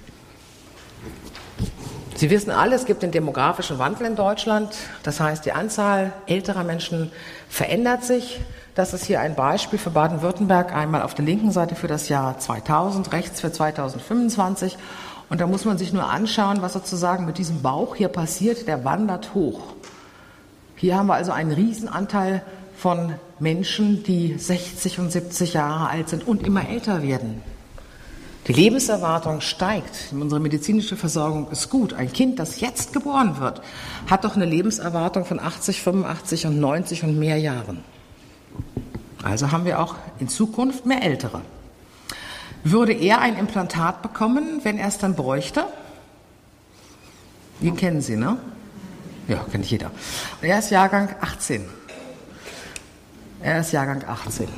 Sie wissen alle, es gibt den demografischen Wandel in Deutschland. Das heißt, die Anzahl älterer Menschen verändert sich. Das ist hier ein Beispiel für Baden-Württemberg, einmal auf der linken Seite für das Jahr zweitausend, rechts für zweitausendfünfundzwanzig. Und da muss man sich nur anschauen, was sozusagen mit diesem Bauch hier passiert. Der wandert hoch. Hier haben wir also einen Riesenanteil von Menschen, die sechzig und siebzig Jahre alt sind und immer älter werden. Die Lebenserwartung steigt. Unsere medizinische Versorgung ist gut. Ein Kind, das jetzt geboren wird, hat doch eine Lebenserwartung von achtzig, fünfundachtzig und neunzig und mehr Jahren. Also haben wir auch in Zukunft mehr Ältere. Würde er ein Implantat bekommen, wenn er es dann bräuchte? Den kennen Sie, ne? Ja, kennt jeder. Er ist Jahrgang achtzehn. Er ist Jahrgang achtzehn.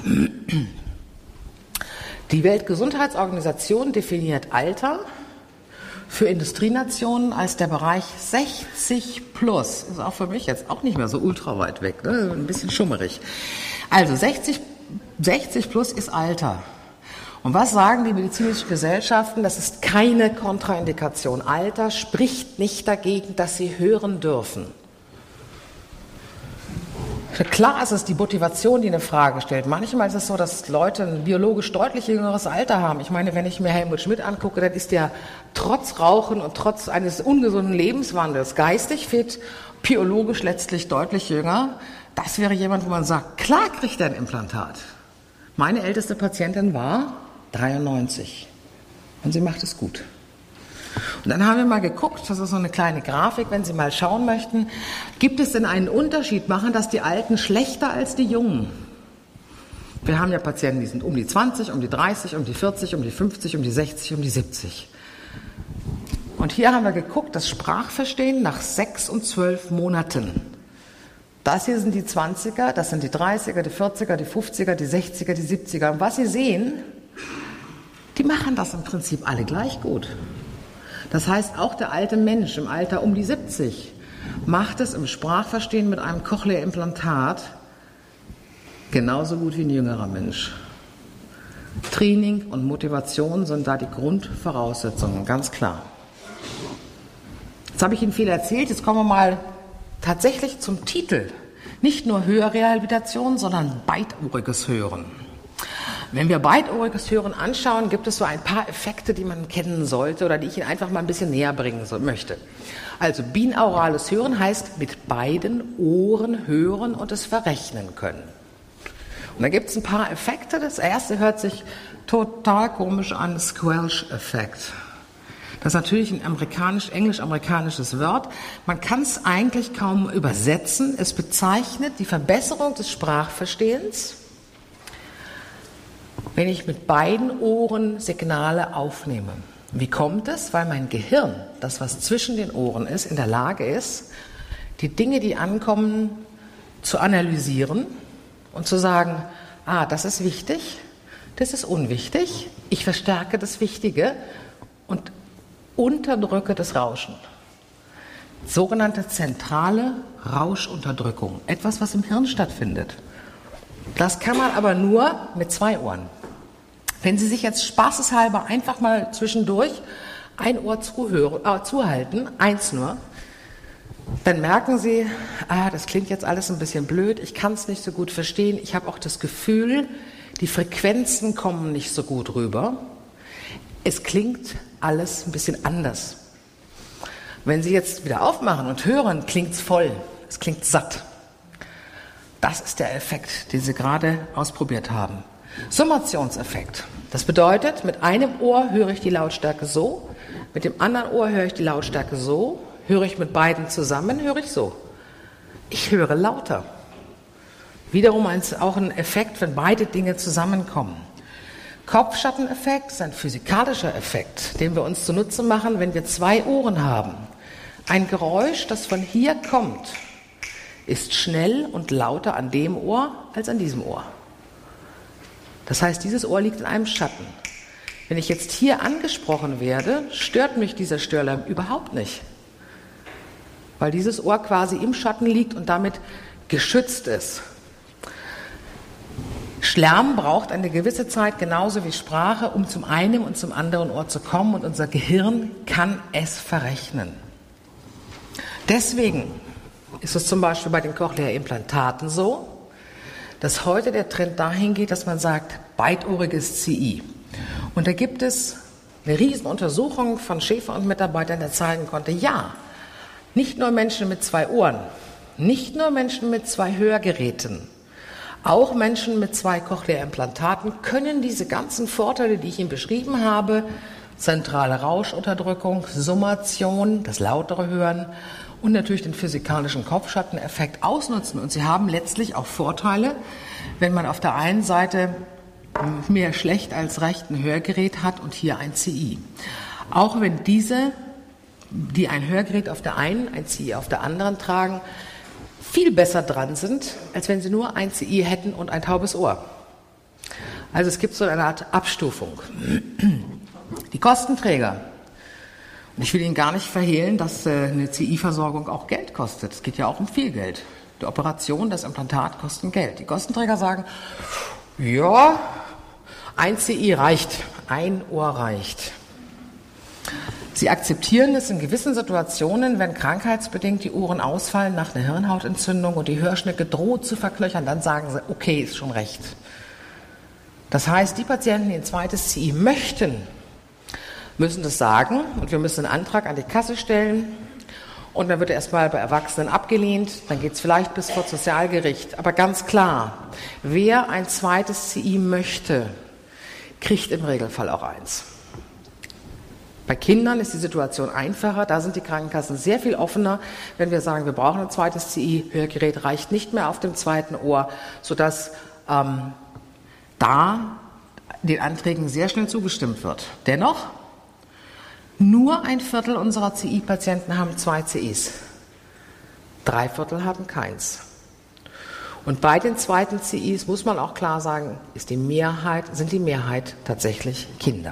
Die Weltgesundheitsorganisation definiert Alter für Industrienationen als der Bereich sechzig plus. Ist auch für mich jetzt auch nicht mehr so ultra weit weg, ne? Ein bisschen schummerig. Also sechzig, sechzig plus ist Alter. Und was sagen die medizinischen Gesellschaften? Das ist keine Kontraindikation. Alter spricht nicht dagegen, dass sie hören dürfen. Klar ist es die Motivation, die eine Frage stellt. Manchmal ist es so, dass Leute ein biologisch deutlich jüngeres Alter haben. Ich meine, wenn ich mir Helmut Schmidt angucke, dann ist der trotz Rauchen und trotz eines ungesunden Lebenswandels geistig fit, biologisch letztlich deutlich jünger. Das wäre jemand, wo man sagt, klar kriegt er ein Implantat. Meine älteste Patientin war dreiundneunzig und sie macht es gut. Und dann haben wir mal geguckt, das ist so eine kleine Grafik, wenn Sie mal schauen möchten, gibt es denn einen Unterschied, machen das die Alten schlechter als die Jungen? Wir haben ja Patienten, die sind um die zwanzig, um die dreißig, um die vierzig, um die fünfzig, um die sechzig, um die siebzig. Und hier haben wir geguckt, das Sprachverstehen nach sechs und zwölf Monaten. Das hier sind die zwanziger, das sind die dreißiger, die vierziger, die fünfziger, die sechziger, die siebziger. Und was Sie sehen, die machen das im Prinzip alle gleich gut. Das heißt, auch der alte Mensch im Alter um die siebzig macht es im Sprachverstehen mit einem Cochlea-Implantat genauso gut wie ein jüngerer Mensch. Training und Motivation sind da die Grundvoraussetzungen, ganz klar. Jetzt habe ich Ihnen viel erzählt, jetzt kommen wir mal tatsächlich zum Titel. Nicht nur Hörrehabilitation, sondern beidohriges Hören. Wenn wir beidohriges Hören anschauen, gibt es so ein paar Effekte, die man kennen sollte oder die ich Ihnen einfach mal ein bisschen näher bringen so, möchte. Also binaurales Hören heißt mit beiden Ohren hören und es verrechnen können. Und da gibt es ein paar Effekte. Das erste hört sich total komisch an, Squelch-Effekt. Das ist natürlich ein amerikanisch, englisch-amerikanisches Wort. Man kann es eigentlich kaum übersetzen. Es bezeichnet die Verbesserung des Sprachverstehens, wenn ich mit beiden Ohren Signale aufnehme. Wie kommt es? Weil mein Gehirn, das was zwischen den Ohren ist, in der Lage ist, die Dinge, die ankommen, zu analysieren und zu sagen, ah, das ist wichtig, das ist unwichtig, ich verstärke das Wichtige und unterdrücke das Rauschen. Sogenannte zentrale Rauschunterdrückung, etwas, was im Hirn stattfindet. Das kann man aber nur mit zwei Ohren. Wenn Sie sich jetzt spaßeshalber einfach mal zwischendurch ein Ohr zuhören, äh, zuhalten, eins nur, dann merken Sie, ah, das klingt jetzt alles ein bisschen blöd, ich kann es nicht so gut verstehen, ich habe auch das Gefühl, die Frequenzen kommen nicht so gut rüber. Es klingt alles ein bisschen anders. Wenn Sie jetzt wieder aufmachen und hören, klingt es voll, es klingt satt. Das ist der Effekt, den Sie gerade ausprobiert haben. Summationseffekt. Das bedeutet, mit einem Ohr höre ich die Lautstärke so, mit dem anderen Ohr höre ich die Lautstärke so, höre ich mit beiden zusammen, höre ich so. Ich höre lauter. Wiederum auch ein Effekt, wenn beide Dinge zusammenkommen. Kopfschatteneffekt ist ein physikalischer Effekt, den wir uns zunutze machen, wenn wir zwei Ohren haben. Ein Geräusch, das von hier kommt, ist schnell und lauter an dem Ohr als an diesem Ohr. Das heißt, dieses Ohr liegt in einem Schatten. Wenn ich jetzt hier angesprochen werde, stört mich dieser Störlärm überhaupt nicht, weil dieses Ohr quasi im Schatten liegt und damit geschützt ist. Lärm braucht eine gewisse Zeit, genauso wie Sprache, um zum einen und zum anderen Ohr zu kommen, und unser Gehirn kann es verrechnen. Deswegen ist es zum Beispiel bei den Cochlea-Implantaten so, dass heute der Trend dahin geht, dass man sagt, beidohriges C I. Und da gibt es eine Riesenuntersuchung von Schäfer und Mitarbeitern, der zeigen konnte, ja, nicht nur Menschen mit zwei Ohren, nicht nur Menschen mit zwei Hörgeräten, auch Menschen mit zwei Cochlea-Implantaten können diese ganzen Vorteile, die ich Ihnen beschrieben habe, zentrale Rauschunterdrückung, Summation, das lautere Hören und natürlich den physikalischen Kopfschatteneffekt ausnutzen. Und sie haben letztlich auch Vorteile, wenn man auf der einen Seite mehr schlecht als recht ein Hörgerät hat und hier ein C I. Auch wenn diese, die ein Hörgerät auf der einen, ein C I auf der anderen tragen, viel besser dran sind, als wenn sie nur ein C I hätten und ein taubes Ohr. Also es gibt so eine Art Abstufung. Die Kostenträger. Und ich will Ihnen gar nicht verhehlen, dass eine C I-Versorgung auch Geld kostet. Es geht ja auch um viel Geld. Die Operation, das Implantat kosten Geld. Die Kostenträger sagen, ja, ein C I reicht, ein Ohr reicht. Sie akzeptieren es in gewissen Situationen, wenn krankheitsbedingt die Ohren ausfallen nach einer Hirnhautentzündung und die Hörschnecke droht zu verknöchern, dann sagen sie, okay, ist schon recht. Das heißt, die Patienten, die ein zweites C I möchten, müssen das sagen und wir müssen einen Antrag an die Kasse stellen und dann wird er erstmal bei Erwachsenen abgelehnt, dann geht es vielleicht bis vor das Sozialgericht. Aber ganz klar, wer ein zweites C I möchte, kriegt im Regelfall auch eins. Bei Kindern ist die Situation einfacher, da sind die Krankenkassen sehr viel offener, wenn wir sagen, wir brauchen ein zweites C I, Hörgerät reicht nicht mehr auf dem zweiten Ohr, sodass ähm, da den Anträgen sehr schnell zugestimmt wird. Dennoch, nur ein Viertel unserer C I-Patienten haben zwei C Is, drei Viertel haben keins. Und bei den zweiten C Is muss man auch klar sagen, ist die Mehrheit, sind die Mehrheit tatsächlich Kinder.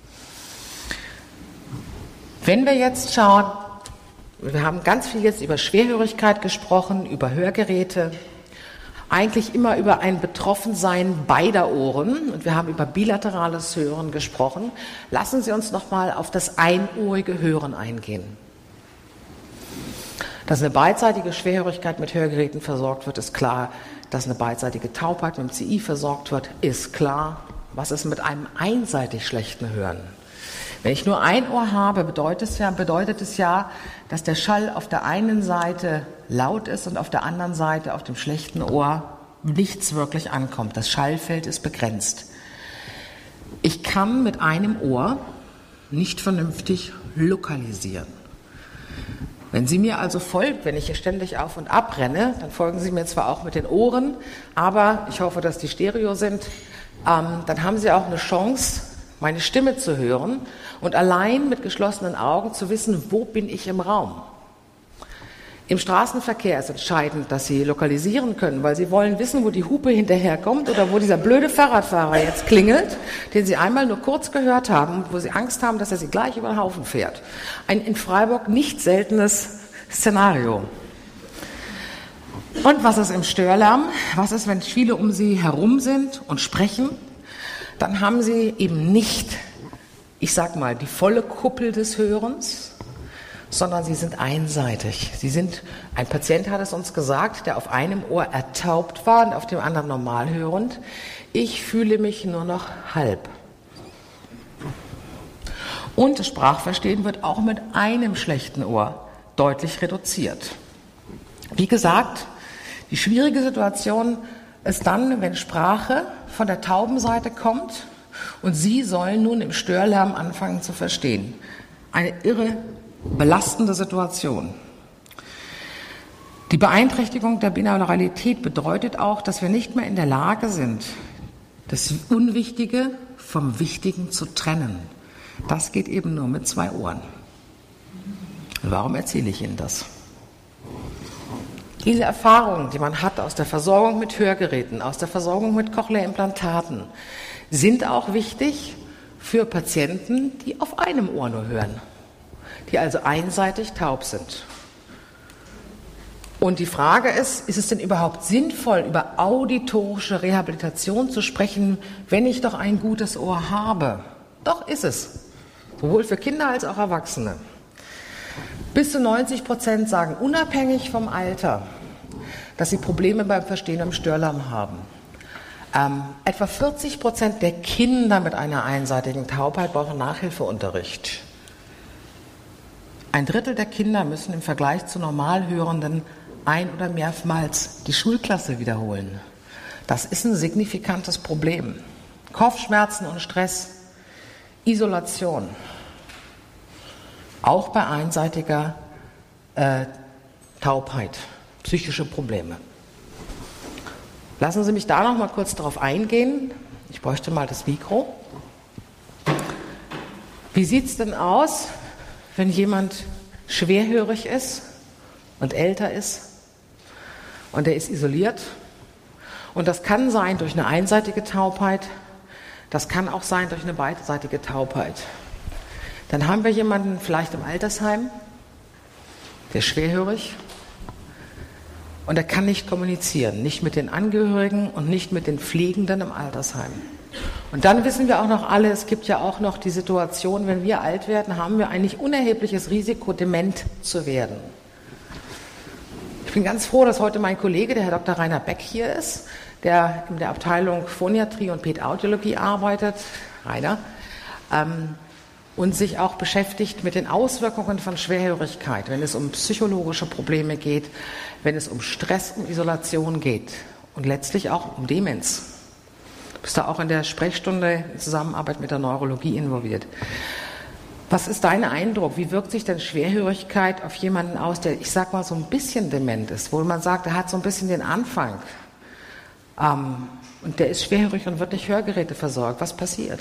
Wenn wir jetzt schauen, wir haben ganz viel jetzt über Schwerhörigkeit gesprochen, über Hörgeräte, eigentlich immer über ein Betroffensein beider Ohren und wir haben über bilaterales Hören gesprochen. Lassen Sie uns noch mal auf das einohrige Hören eingehen. Dass eine beidseitige Schwerhörigkeit mit Hörgeräten versorgt wird, ist klar. Dass eine beidseitige Taubheit mit dem C I versorgt wird, ist klar. Was ist mit einem einseitig schlechten Hören? Wenn ich nur ein Ohr habe, bedeutet es ja, bedeutet es ja, dass der Schall auf der einen Seite laut ist und auf der anderen Seite, auf dem schlechten Ohr, nichts wirklich ankommt. Das Schallfeld ist begrenzt. Ich kann mit einem Ohr nicht vernünftig lokalisieren. Wenn Sie mir also folgen, wenn ich hier ständig auf und ab renne, dann folgen Sie mir zwar auch mit den Ohren, aber ich hoffe, dass die Stereo sind, ähm, dann haben Sie auch eine Chance, meine Stimme zu hören und allein mit geschlossenen Augen zu wissen, wo bin ich im Raum. Im Straßenverkehr ist entscheidend, dass Sie lokalisieren können, weil Sie wollen wissen, wo die Hupe hinterherkommt oder wo dieser blöde Fahrradfahrer jetzt klingelt, den Sie einmal nur kurz gehört haben, wo Sie Angst haben, dass er Sie gleich über den Haufen fährt. Ein in Freiburg nicht seltenes Szenario. Und was ist im Störlärm? Was ist, wenn viele um Sie herum sind und sprechen? Dann haben Sie eben nicht, ich sag mal, die volle Kuppel des Hörens, sondern Sie sind einseitig. Sie sind, ein Patient hat es uns gesagt, der auf einem Ohr ertaubt war und auf dem anderen normal hörend. Ich fühle mich nur noch halb. Und das Sprachverstehen wird auch mit einem schlechten Ohr deutlich reduziert. Wie gesagt, die schwierige Situation ist dann, wenn Sprache von der tauben Seite kommt und Sie sollen nun im Störlärm anfangen zu verstehen. Eine irre, belastende Situation. Die Beeinträchtigung der Binauralität bedeutet auch, dass wir nicht mehr in der Lage sind, das Unwichtige vom Wichtigen zu trennen. Das geht eben nur mit zwei Ohren. Warum erzähle ich Ihnen das? Diese Erfahrungen, die man hat aus der Versorgung mit Hörgeräten, aus der Versorgung mit Cochlea-Implantaten, sind auch wichtig für Patienten, die auf einem Ohr nur hören, die also einseitig taub sind. Und die Frage ist, ist es denn überhaupt sinnvoll, über auditorische Rehabilitation zu sprechen, wenn ich doch ein gutes Ohr habe? Doch, ist es. Sowohl für Kinder als auch Erwachsene. Bis zu neunzig Prozent sagen unabhängig vom Alter, dass sie Probleme beim Verstehen im Störlärm haben. Ähm, etwa vierzig Prozent der Kinder mit einer einseitigen Taubheit brauchen Nachhilfeunterricht. Ein Drittel der Kinder müssen im Vergleich zu Normalhörenden ein- oder mehrmals die Schulklasse wiederholen. Das ist ein signifikantes Problem. Kopfschmerzen und Stress, Isolation. Auch bei einseitiger äh, Taubheit, psychische Probleme. Lassen Sie mich da noch mal kurz darauf eingehen. Ich bräuchte mal das Mikro. Wie sieht es denn aus, wenn jemand schwerhörig ist und älter ist und er ist isoliert? Und das kann sein durch eine einseitige Taubheit, das kann auch sein durch eine beidseitige Taubheit. Dann haben wir jemanden vielleicht im Altersheim, der ist schwerhörig und er kann nicht kommunizieren, nicht mit den Angehörigen und nicht mit den Pflegenden im Altersheim. Und dann wissen wir auch noch alle, es gibt ja auch noch die Situation, wenn wir alt werden, haben wir ein nicht unerhebliches Risiko, dement zu werden. Ich bin ganz froh, dass heute mein Kollege, der Herr Doktor Rainer Beck, hier ist, der in der Abteilung Phoniatrie und Pädaudiologie arbeitet, Rainer, ähm, und sich auch beschäftigt mit den Auswirkungen von Schwerhörigkeit, wenn es um psychologische Probleme geht, wenn es um Stress und Isolation geht und letztlich auch um Demenz. Du bist da auch in der Sprechstunde in Zusammenarbeit mit der Neurologie involviert. Was ist dein Eindruck? Wie wirkt sich denn Schwerhörigkeit auf jemanden aus, der, ich sag mal, so ein bisschen dement ist, wo man sagt, er hat so ein bisschen den Anfang ähm, und der ist schwerhörig und wird durch Hörgeräte versorgt? Was passiert?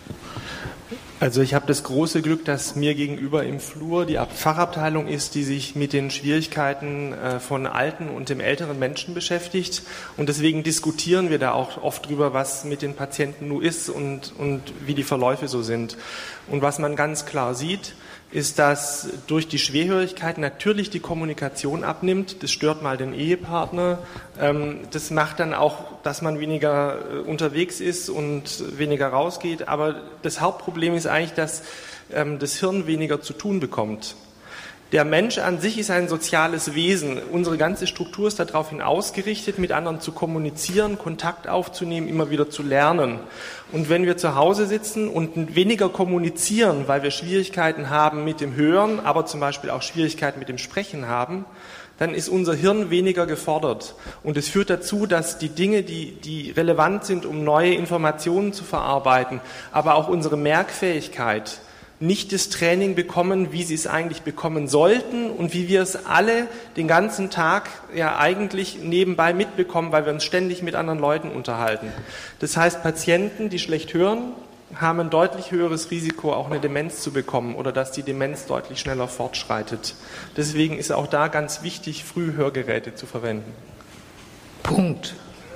Also ich habe das große Glück, dass mir gegenüber im Flur die Fachabteilung ist, die sich mit den Schwierigkeiten von alten und dem älteren Menschen beschäftigt. Und deswegen diskutieren wir da auch oft drüber, was mit den Patienten nun ist und, und wie die Verläufe so sind. Und was man ganz klar sieht, ist, dass durch die Schwerhörigkeit natürlich die Kommunikation abnimmt. Das stört mal den Ehepartner. Das macht dann auch, dass man weniger unterwegs ist und weniger rausgeht. Aber das Hauptproblem ist eigentlich, dass das Hirn weniger zu tun bekommt. Der Mensch an sich ist ein soziales Wesen. Unsere ganze Struktur ist darauf hin ausgerichtet, mit anderen zu kommunizieren, Kontakt aufzunehmen, immer wieder zu lernen. Und wenn wir zu Hause sitzen und weniger kommunizieren, weil wir Schwierigkeiten haben mit dem Hören, aber zum Beispiel auch Schwierigkeiten mit dem Sprechen haben, dann ist unser Hirn weniger gefordert. Und es führt dazu, dass die Dinge, die, die relevant sind, um neue Informationen zu verarbeiten, aber auch unsere Merkfähigkeit, nicht das Training bekommen, wie sie es eigentlich bekommen sollten und wie wir es alle den ganzen Tag ja eigentlich nebenbei mitbekommen, weil wir uns ständig mit anderen Leuten unterhalten. Das heißt, Patienten, die schlecht hören, haben ein deutlich höheres Risiko, auch eine Demenz zu bekommen oder dass die Demenz deutlich schneller fortschreitet. Deswegen ist auch da ganz wichtig, früh Hörgeräte zu verwenden. Punkt.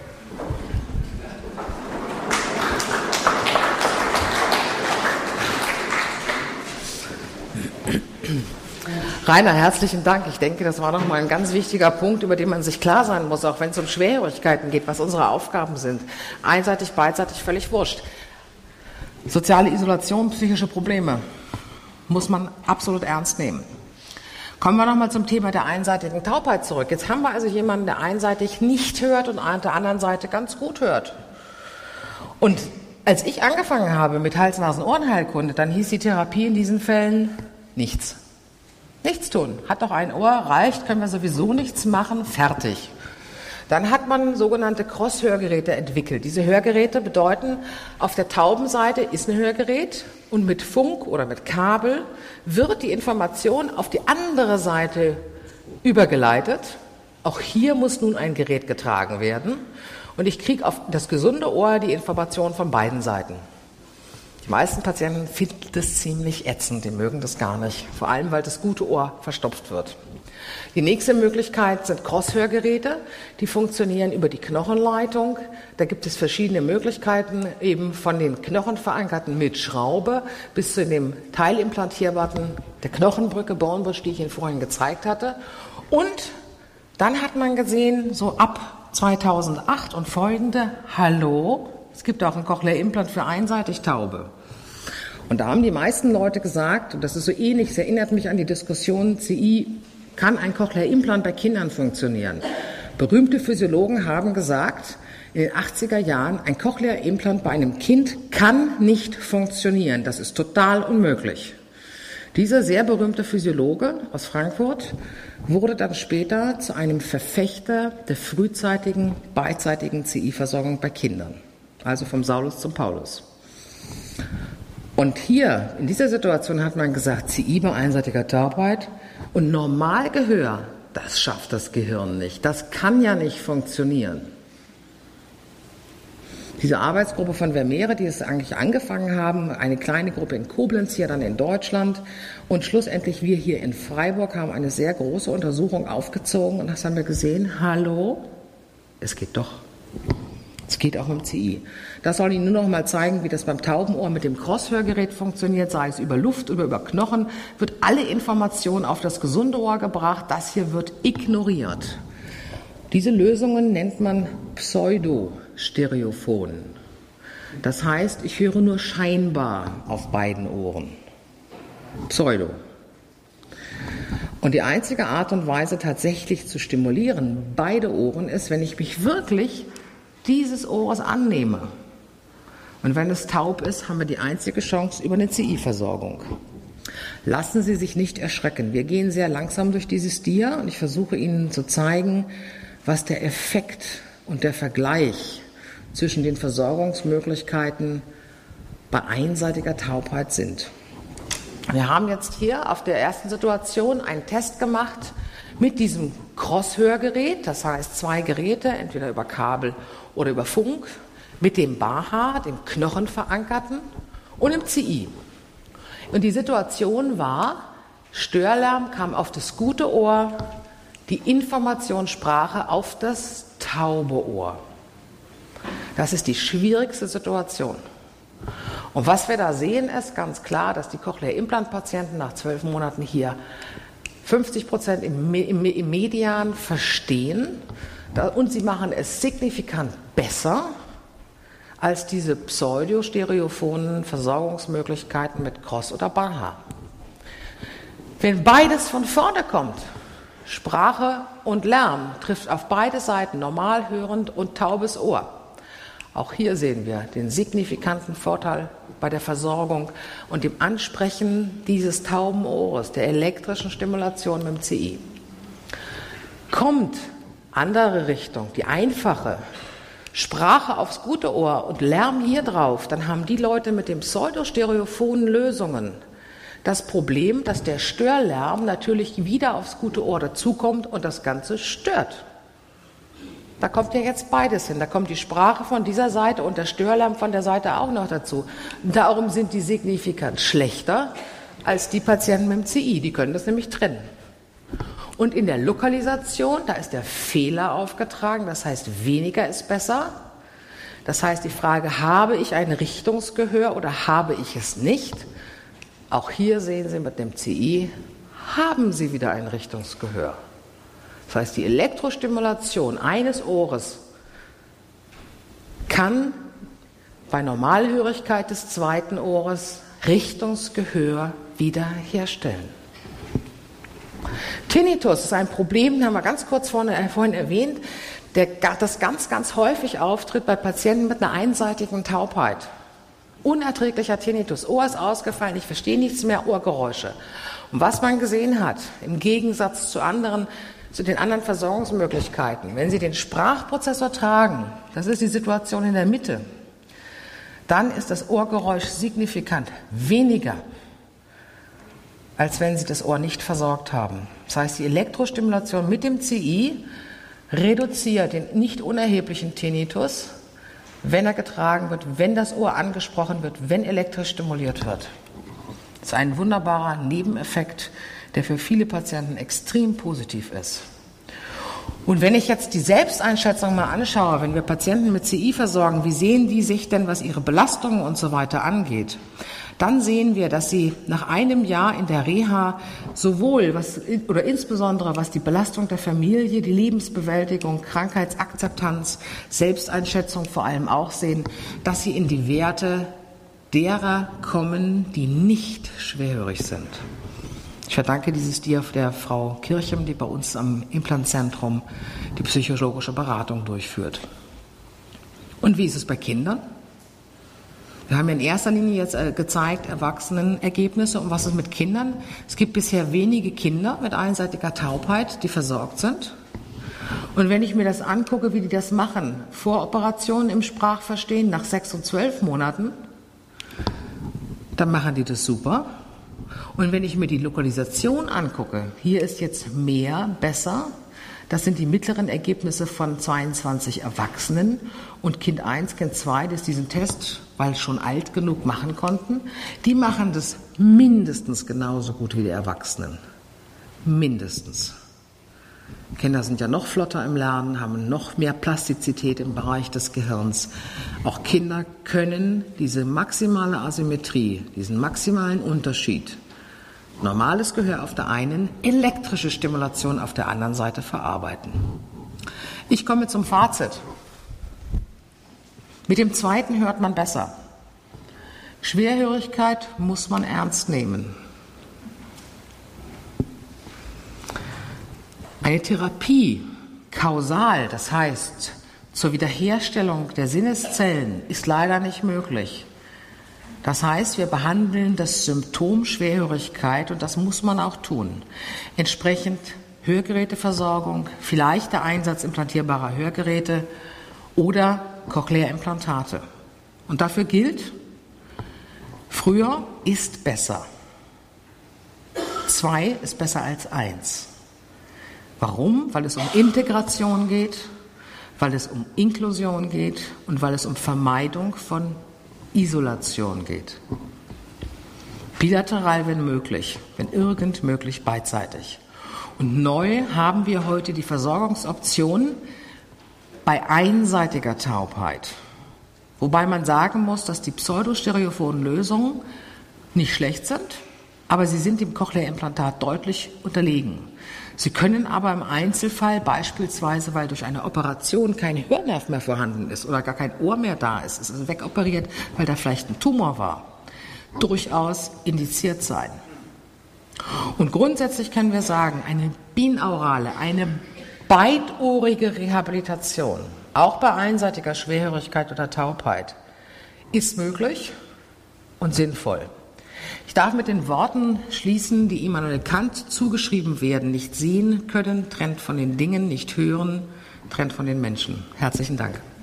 Rainer, herzlichen Dank. Ich denke, das war nochmal ein ganz wichtiger Punkt, über den man sich klar sein muss, auch wenn es um Schwierigkeiten geht, was unsere Aufgaben sind. Einseitig, beidseitig, völlig wurscht. Soziale Isolation, psychische Probleme muss man absolut ernst nehmen. Kommen wir nochmal zum Thema der einseitigen Taubheit zurück. Jetzt haben wir also jemanden, der einseitig nicht hört und auf der anderen Seite ganz gut hört. Und als ich angefangen habe mit Hals-Nasen-Ohrenheilkunde, dann hieß die Therapie in diesen Fällen nichts. Nichts tun. Hat doch ein Ohr, reicht, können wir sowieso nichts machen, fertig. Dann hat man sogenannte Cross-Hörgeräte entwickelt. Diese Hörgeräte bedeuten, auf der Taubenseite ist ein Hörgerät und mit Funk oder mit Kabel wird die Information auf die andere Seite übergeleitet. Auch hier muss nun ein Gerät getragen werden und ich kriege auf das gesunde Ohr die Information von beiden Seiten. Die meisten Patienten finden das ziemlich ätzend, die mögen das gar nicht, vor allem weil das gute Ohr verstopft wird. Die nächste Möglichkeit sind Crosshörgeräte, die funktionieren über die Knochenleitung. Da gibt es verschiedene Möglichkeiten, eben von den Knochenverankerten mit Schraube bis zu dem teilimplantierbaren der Knochenbrücke, Bone Bridge, die ich Ihnen vorhin gezeigt hatte. Und dann hat man gesehen, so ab zweitausendacht und folgende, hallo, es gibt auch ein Cochlea-Implant für einseitig Taube. Und da haben die meisten Leute gesagt, und das ist so ähnlich, es erinnert mich an die Diskussion, C I, kann ein Cochlea-Implant bei Kindern funktionieren? Berühmte Physiologen haben gesagt, in den achtziger Jahren, ein Cochlea-Implant bei einem Kind kann nicht funktionieren. Das ist total unmöglich. Dieser sehr berühmte Physiologe aus Frankfurt wurde dann später zu einem Verfechter der frühzeitigen, beidseitigen C I-Versorgung bei Kindern. Also vom Saulus zum Paulus. Und hier, in dieser Situation hat man gesagt, C I bei einseitiger Taubheit und Normalgehör, das schafft das Gehirn nicht. Das kann ja nicht funktionieren. Diese Arbeitsgruppe von Vermeere, die es eigentlich angefangen haben, eine kleine Gruppe in Koblenz, hier dann in Deutschland und schlussendlich wir hier in Freiburg haben eine sehr große Untersuchung aufgezogen und das haben wir gesehen, hallo, es geht doch. Es geht auch mit dem C I. Das soll Ihnen nur noch mal zeigen, wie das beim Taubenohr mit dem Crosshörgerät funktioniert, sei es über Luft oder über Knochen, wird alle Information auf das gesunde Ohr gebracht, das hier wird ignoriert. Diese Lösungen nennt man Pseudostereophon. Das heißt, ich höre nur scheinbar auf beiden Ohren. Pseudo. Und die einzige Art und Weise tatsächlich zu stimulieren, beide Ohren, ist, wenn ich mich wirklich dieses Ohres annehme. Und wenn es taub ist, haben wir die einzige Chance über eine C I-Versorgung. Lassen Sie sich nicht erschrecken. Wir gehen sehr langsam durch dieses Dia und ich versuche Ihnen zu zeigen, was der Effekt und der Vergleich zwischen den Versorgungsmöglichkeiten bei einseitiger Taubheit sind. Wir haben jetzt hier auf der ersten Situation einen Test gemacht mit diesem Crosshörgerät, das heißt zwei Geräte, entweder über Kabel oder über Funk, mit dem Baha, dem Knochenverankerten und dem C I. Und die Situation war, Störlärm kam auf das gute Ohr, die Informationssprache auf das taube Ohr. Das ist die schwierigste Situation. Und was wir da sehen, ist ganz klar, dass die Cochlea-Implant-Patienten nach zwölf Monaten hier fünfzig Prozent im, im, im Median verstehen und sie machen es signifikant besser als diese pseudostereophonen Versorgungsmöglichkeiten mit Cross oder Baha. Wenn beides von vorne kommt, Sprache und Lärm trifft auf beide Seiten, normal hörend und taubes Ohr. Auch hier sehen wir den signifikanten Vorteil bei der Versorgung und dem Ansprechen dieses tauben Ohres, der elektrischen Stimulation mit dem C I. Kommt andere Richtung, die einfache Sprache aufs gute Ohr und Lärm hier drauf, dann haben die Leute mit den pseudostereophonen Lösungen das Problem, dass der Störlärm natürlich wieder aufs gute Ohr dazukommt und das Ganze stört. Da kommt ja jetzt beides hin. Da kommt die Sprache von dieser Seite und der Störlärm von der Seite auch noch dazu. Und darum sind die signifikant schlechter als die Patienten mit dem C I. Die können das nämlich trennen. Und in der Lokalisation, da ist der Fehler aufgetragen. Das heißt, weniger ist besser. Das heißt, die Frage, habe ich ein Richtungsgehör oder habe ich es nicht? Auch hier sehen Sie mit dem C I, haben Sie wieder ein Richtungsgehör. Das heißt, die Elektrostimulation eines Ohres kann bei Normalhörigkeit des zweiten Ohres Richtungsgehör wiederherstellen. Tinnitus ist ein Problem, den haben wir ganz kurz vorne, äh, vorhin erwähnt, der, das ganz, ganz häufig auftritt bei Patienten mit einer einseitigen Taubheit. Unerträglicher Tinnitus, Ohr ist ausgefallen, ich verstehe nichts mehr, Ohrgeräusche. Und was man gesehen hat, im Gegensatz zu anderen, zu den anderen Versorgungsmöglichkeiten, wenn Sie den Sprachprozessor tragen, das ist die Situation in der Mitte, dann ist das Ohrgeräusch signifikant weniger, als wenn Sie das Ohr nicht versorgt haben. Das heißt, die Elektrostimulation mit dem C I reduziert den nicht unerheblichen Tinnitus, wenn er getragen wird, wenn das Ohr angesprochen wird, wenn elektrisch stimuliert wird. Das ist ein wunderbarer Nebeneffekt, der für viele Patienten extrem positiv ist. Und wenn ich jetzt die Selbsteinschätzung mal anschaue, wenn wir Patienten mit C I versorgen, wie sehen die sich denn, was ihre Belastungen und so weiter angeht, dann sehen wir, dass sie nach einem Jahr in der Reha sowohl, was, oder insbesondere was die Belastung der Familie, die Lebensbewältigung, Krankheitsakzeptanz, Selbsteinschätzung vor allem auch sehen, dass sie in die Werte derer kommen, die nicht schwerhörig sind. Ich verdanke dieses Dia der Frau Kirchem, die bei uns am Implantzentrum die psychologische Beratung durchführt. Und wie ist es bei Kindern? Wir haben in erster Linie jetzt gezeigt, Erwachsenenergebnisse. Und was ist mit Kindern? Es gibt bisher wenige Kinder mit einseitiger Taubheit, die versorgt sind. Und wenn ich mir das angucke, wie die das machen, vor Operationen im Sprachverstehen nach sechs und zwölf Monaten, dann machen die das super. Und wenn ich mir die Lokalisation angucke, hier ist jetzt mehr, besser. Das sind die mittleren Ergebnisse von zweiundzwanzig Erwachsenen. Und Kind eins, Kind zwei, das diesen Test, weil schon alt genug machen konnten, die machen das mindestens genauso gut wie die Erwachsenen. Mindestens. Kinder sind ja noch flotter im Lernen, haben noch mehr Plastizität im Bereich des Gehirns. Auch Kinder können diese maximale Asymmetrie, diesen maximalen Unterschied, normales Gehör auf der einen, elektrische Stimulation auf der anderen Seite verarbeiten. Ich komme zum Fazit. Mit dem zweiten hört man besser. Schwerhörigkeit muss man ernst nehmen. Eine Therapie, kausal, das heißt zur Wiederherstellung der Sinneszellen, ist leider nicht möglich. Das heißt, wir behandeln das Symptom Schwerhörigkeit und das muss man auch tun. Entsprechend Hörgeräteversorgung, vielleicht der Einsatz implantierbarer Hörgeräte oder Cochlea-Implantate. Und dafür gilt, früher ist besser. Zwei ist besser als eins. Warum? Weil es um Integration geht, weil es um Inklusion geht und weil es um Vermeidung von Isolation geht. Bilateral, wenn möglich, wenn irgend möglich, beidseitig. Und neu haben wir heute die Versorgungsoption bei einseitiger Taubheit. Wobei man sagen muss, dass die pseudostereophonen Lösungen nicht schlecht sind, aber sie sind dem Cochlea-Implantat deutlich unterlegen. Sie können aber im Einzelfall, beispielsweise weil durch eine Operation kein Hörnerv mehr vorhanden ist oder gar kein Ohr mehr da ist, es ist wegoperiert, weil da vielleicht ein Tumor war, durchaus indiziert sein. Und grundsätzlich können wir sagen, eine binaurale, eine beidohrige Rehabilitation, auch bei einseitiger Schwerhörigkeit oder Taubheit, ist möglich und sinnvoll. Ich darf mit den Worten schließen, die Immanuel Kant zugeschrieben werden: Nicht sehen können, trennt von den Dingen, nicht hören, trennt von den Menschen. Herzlichen Dank.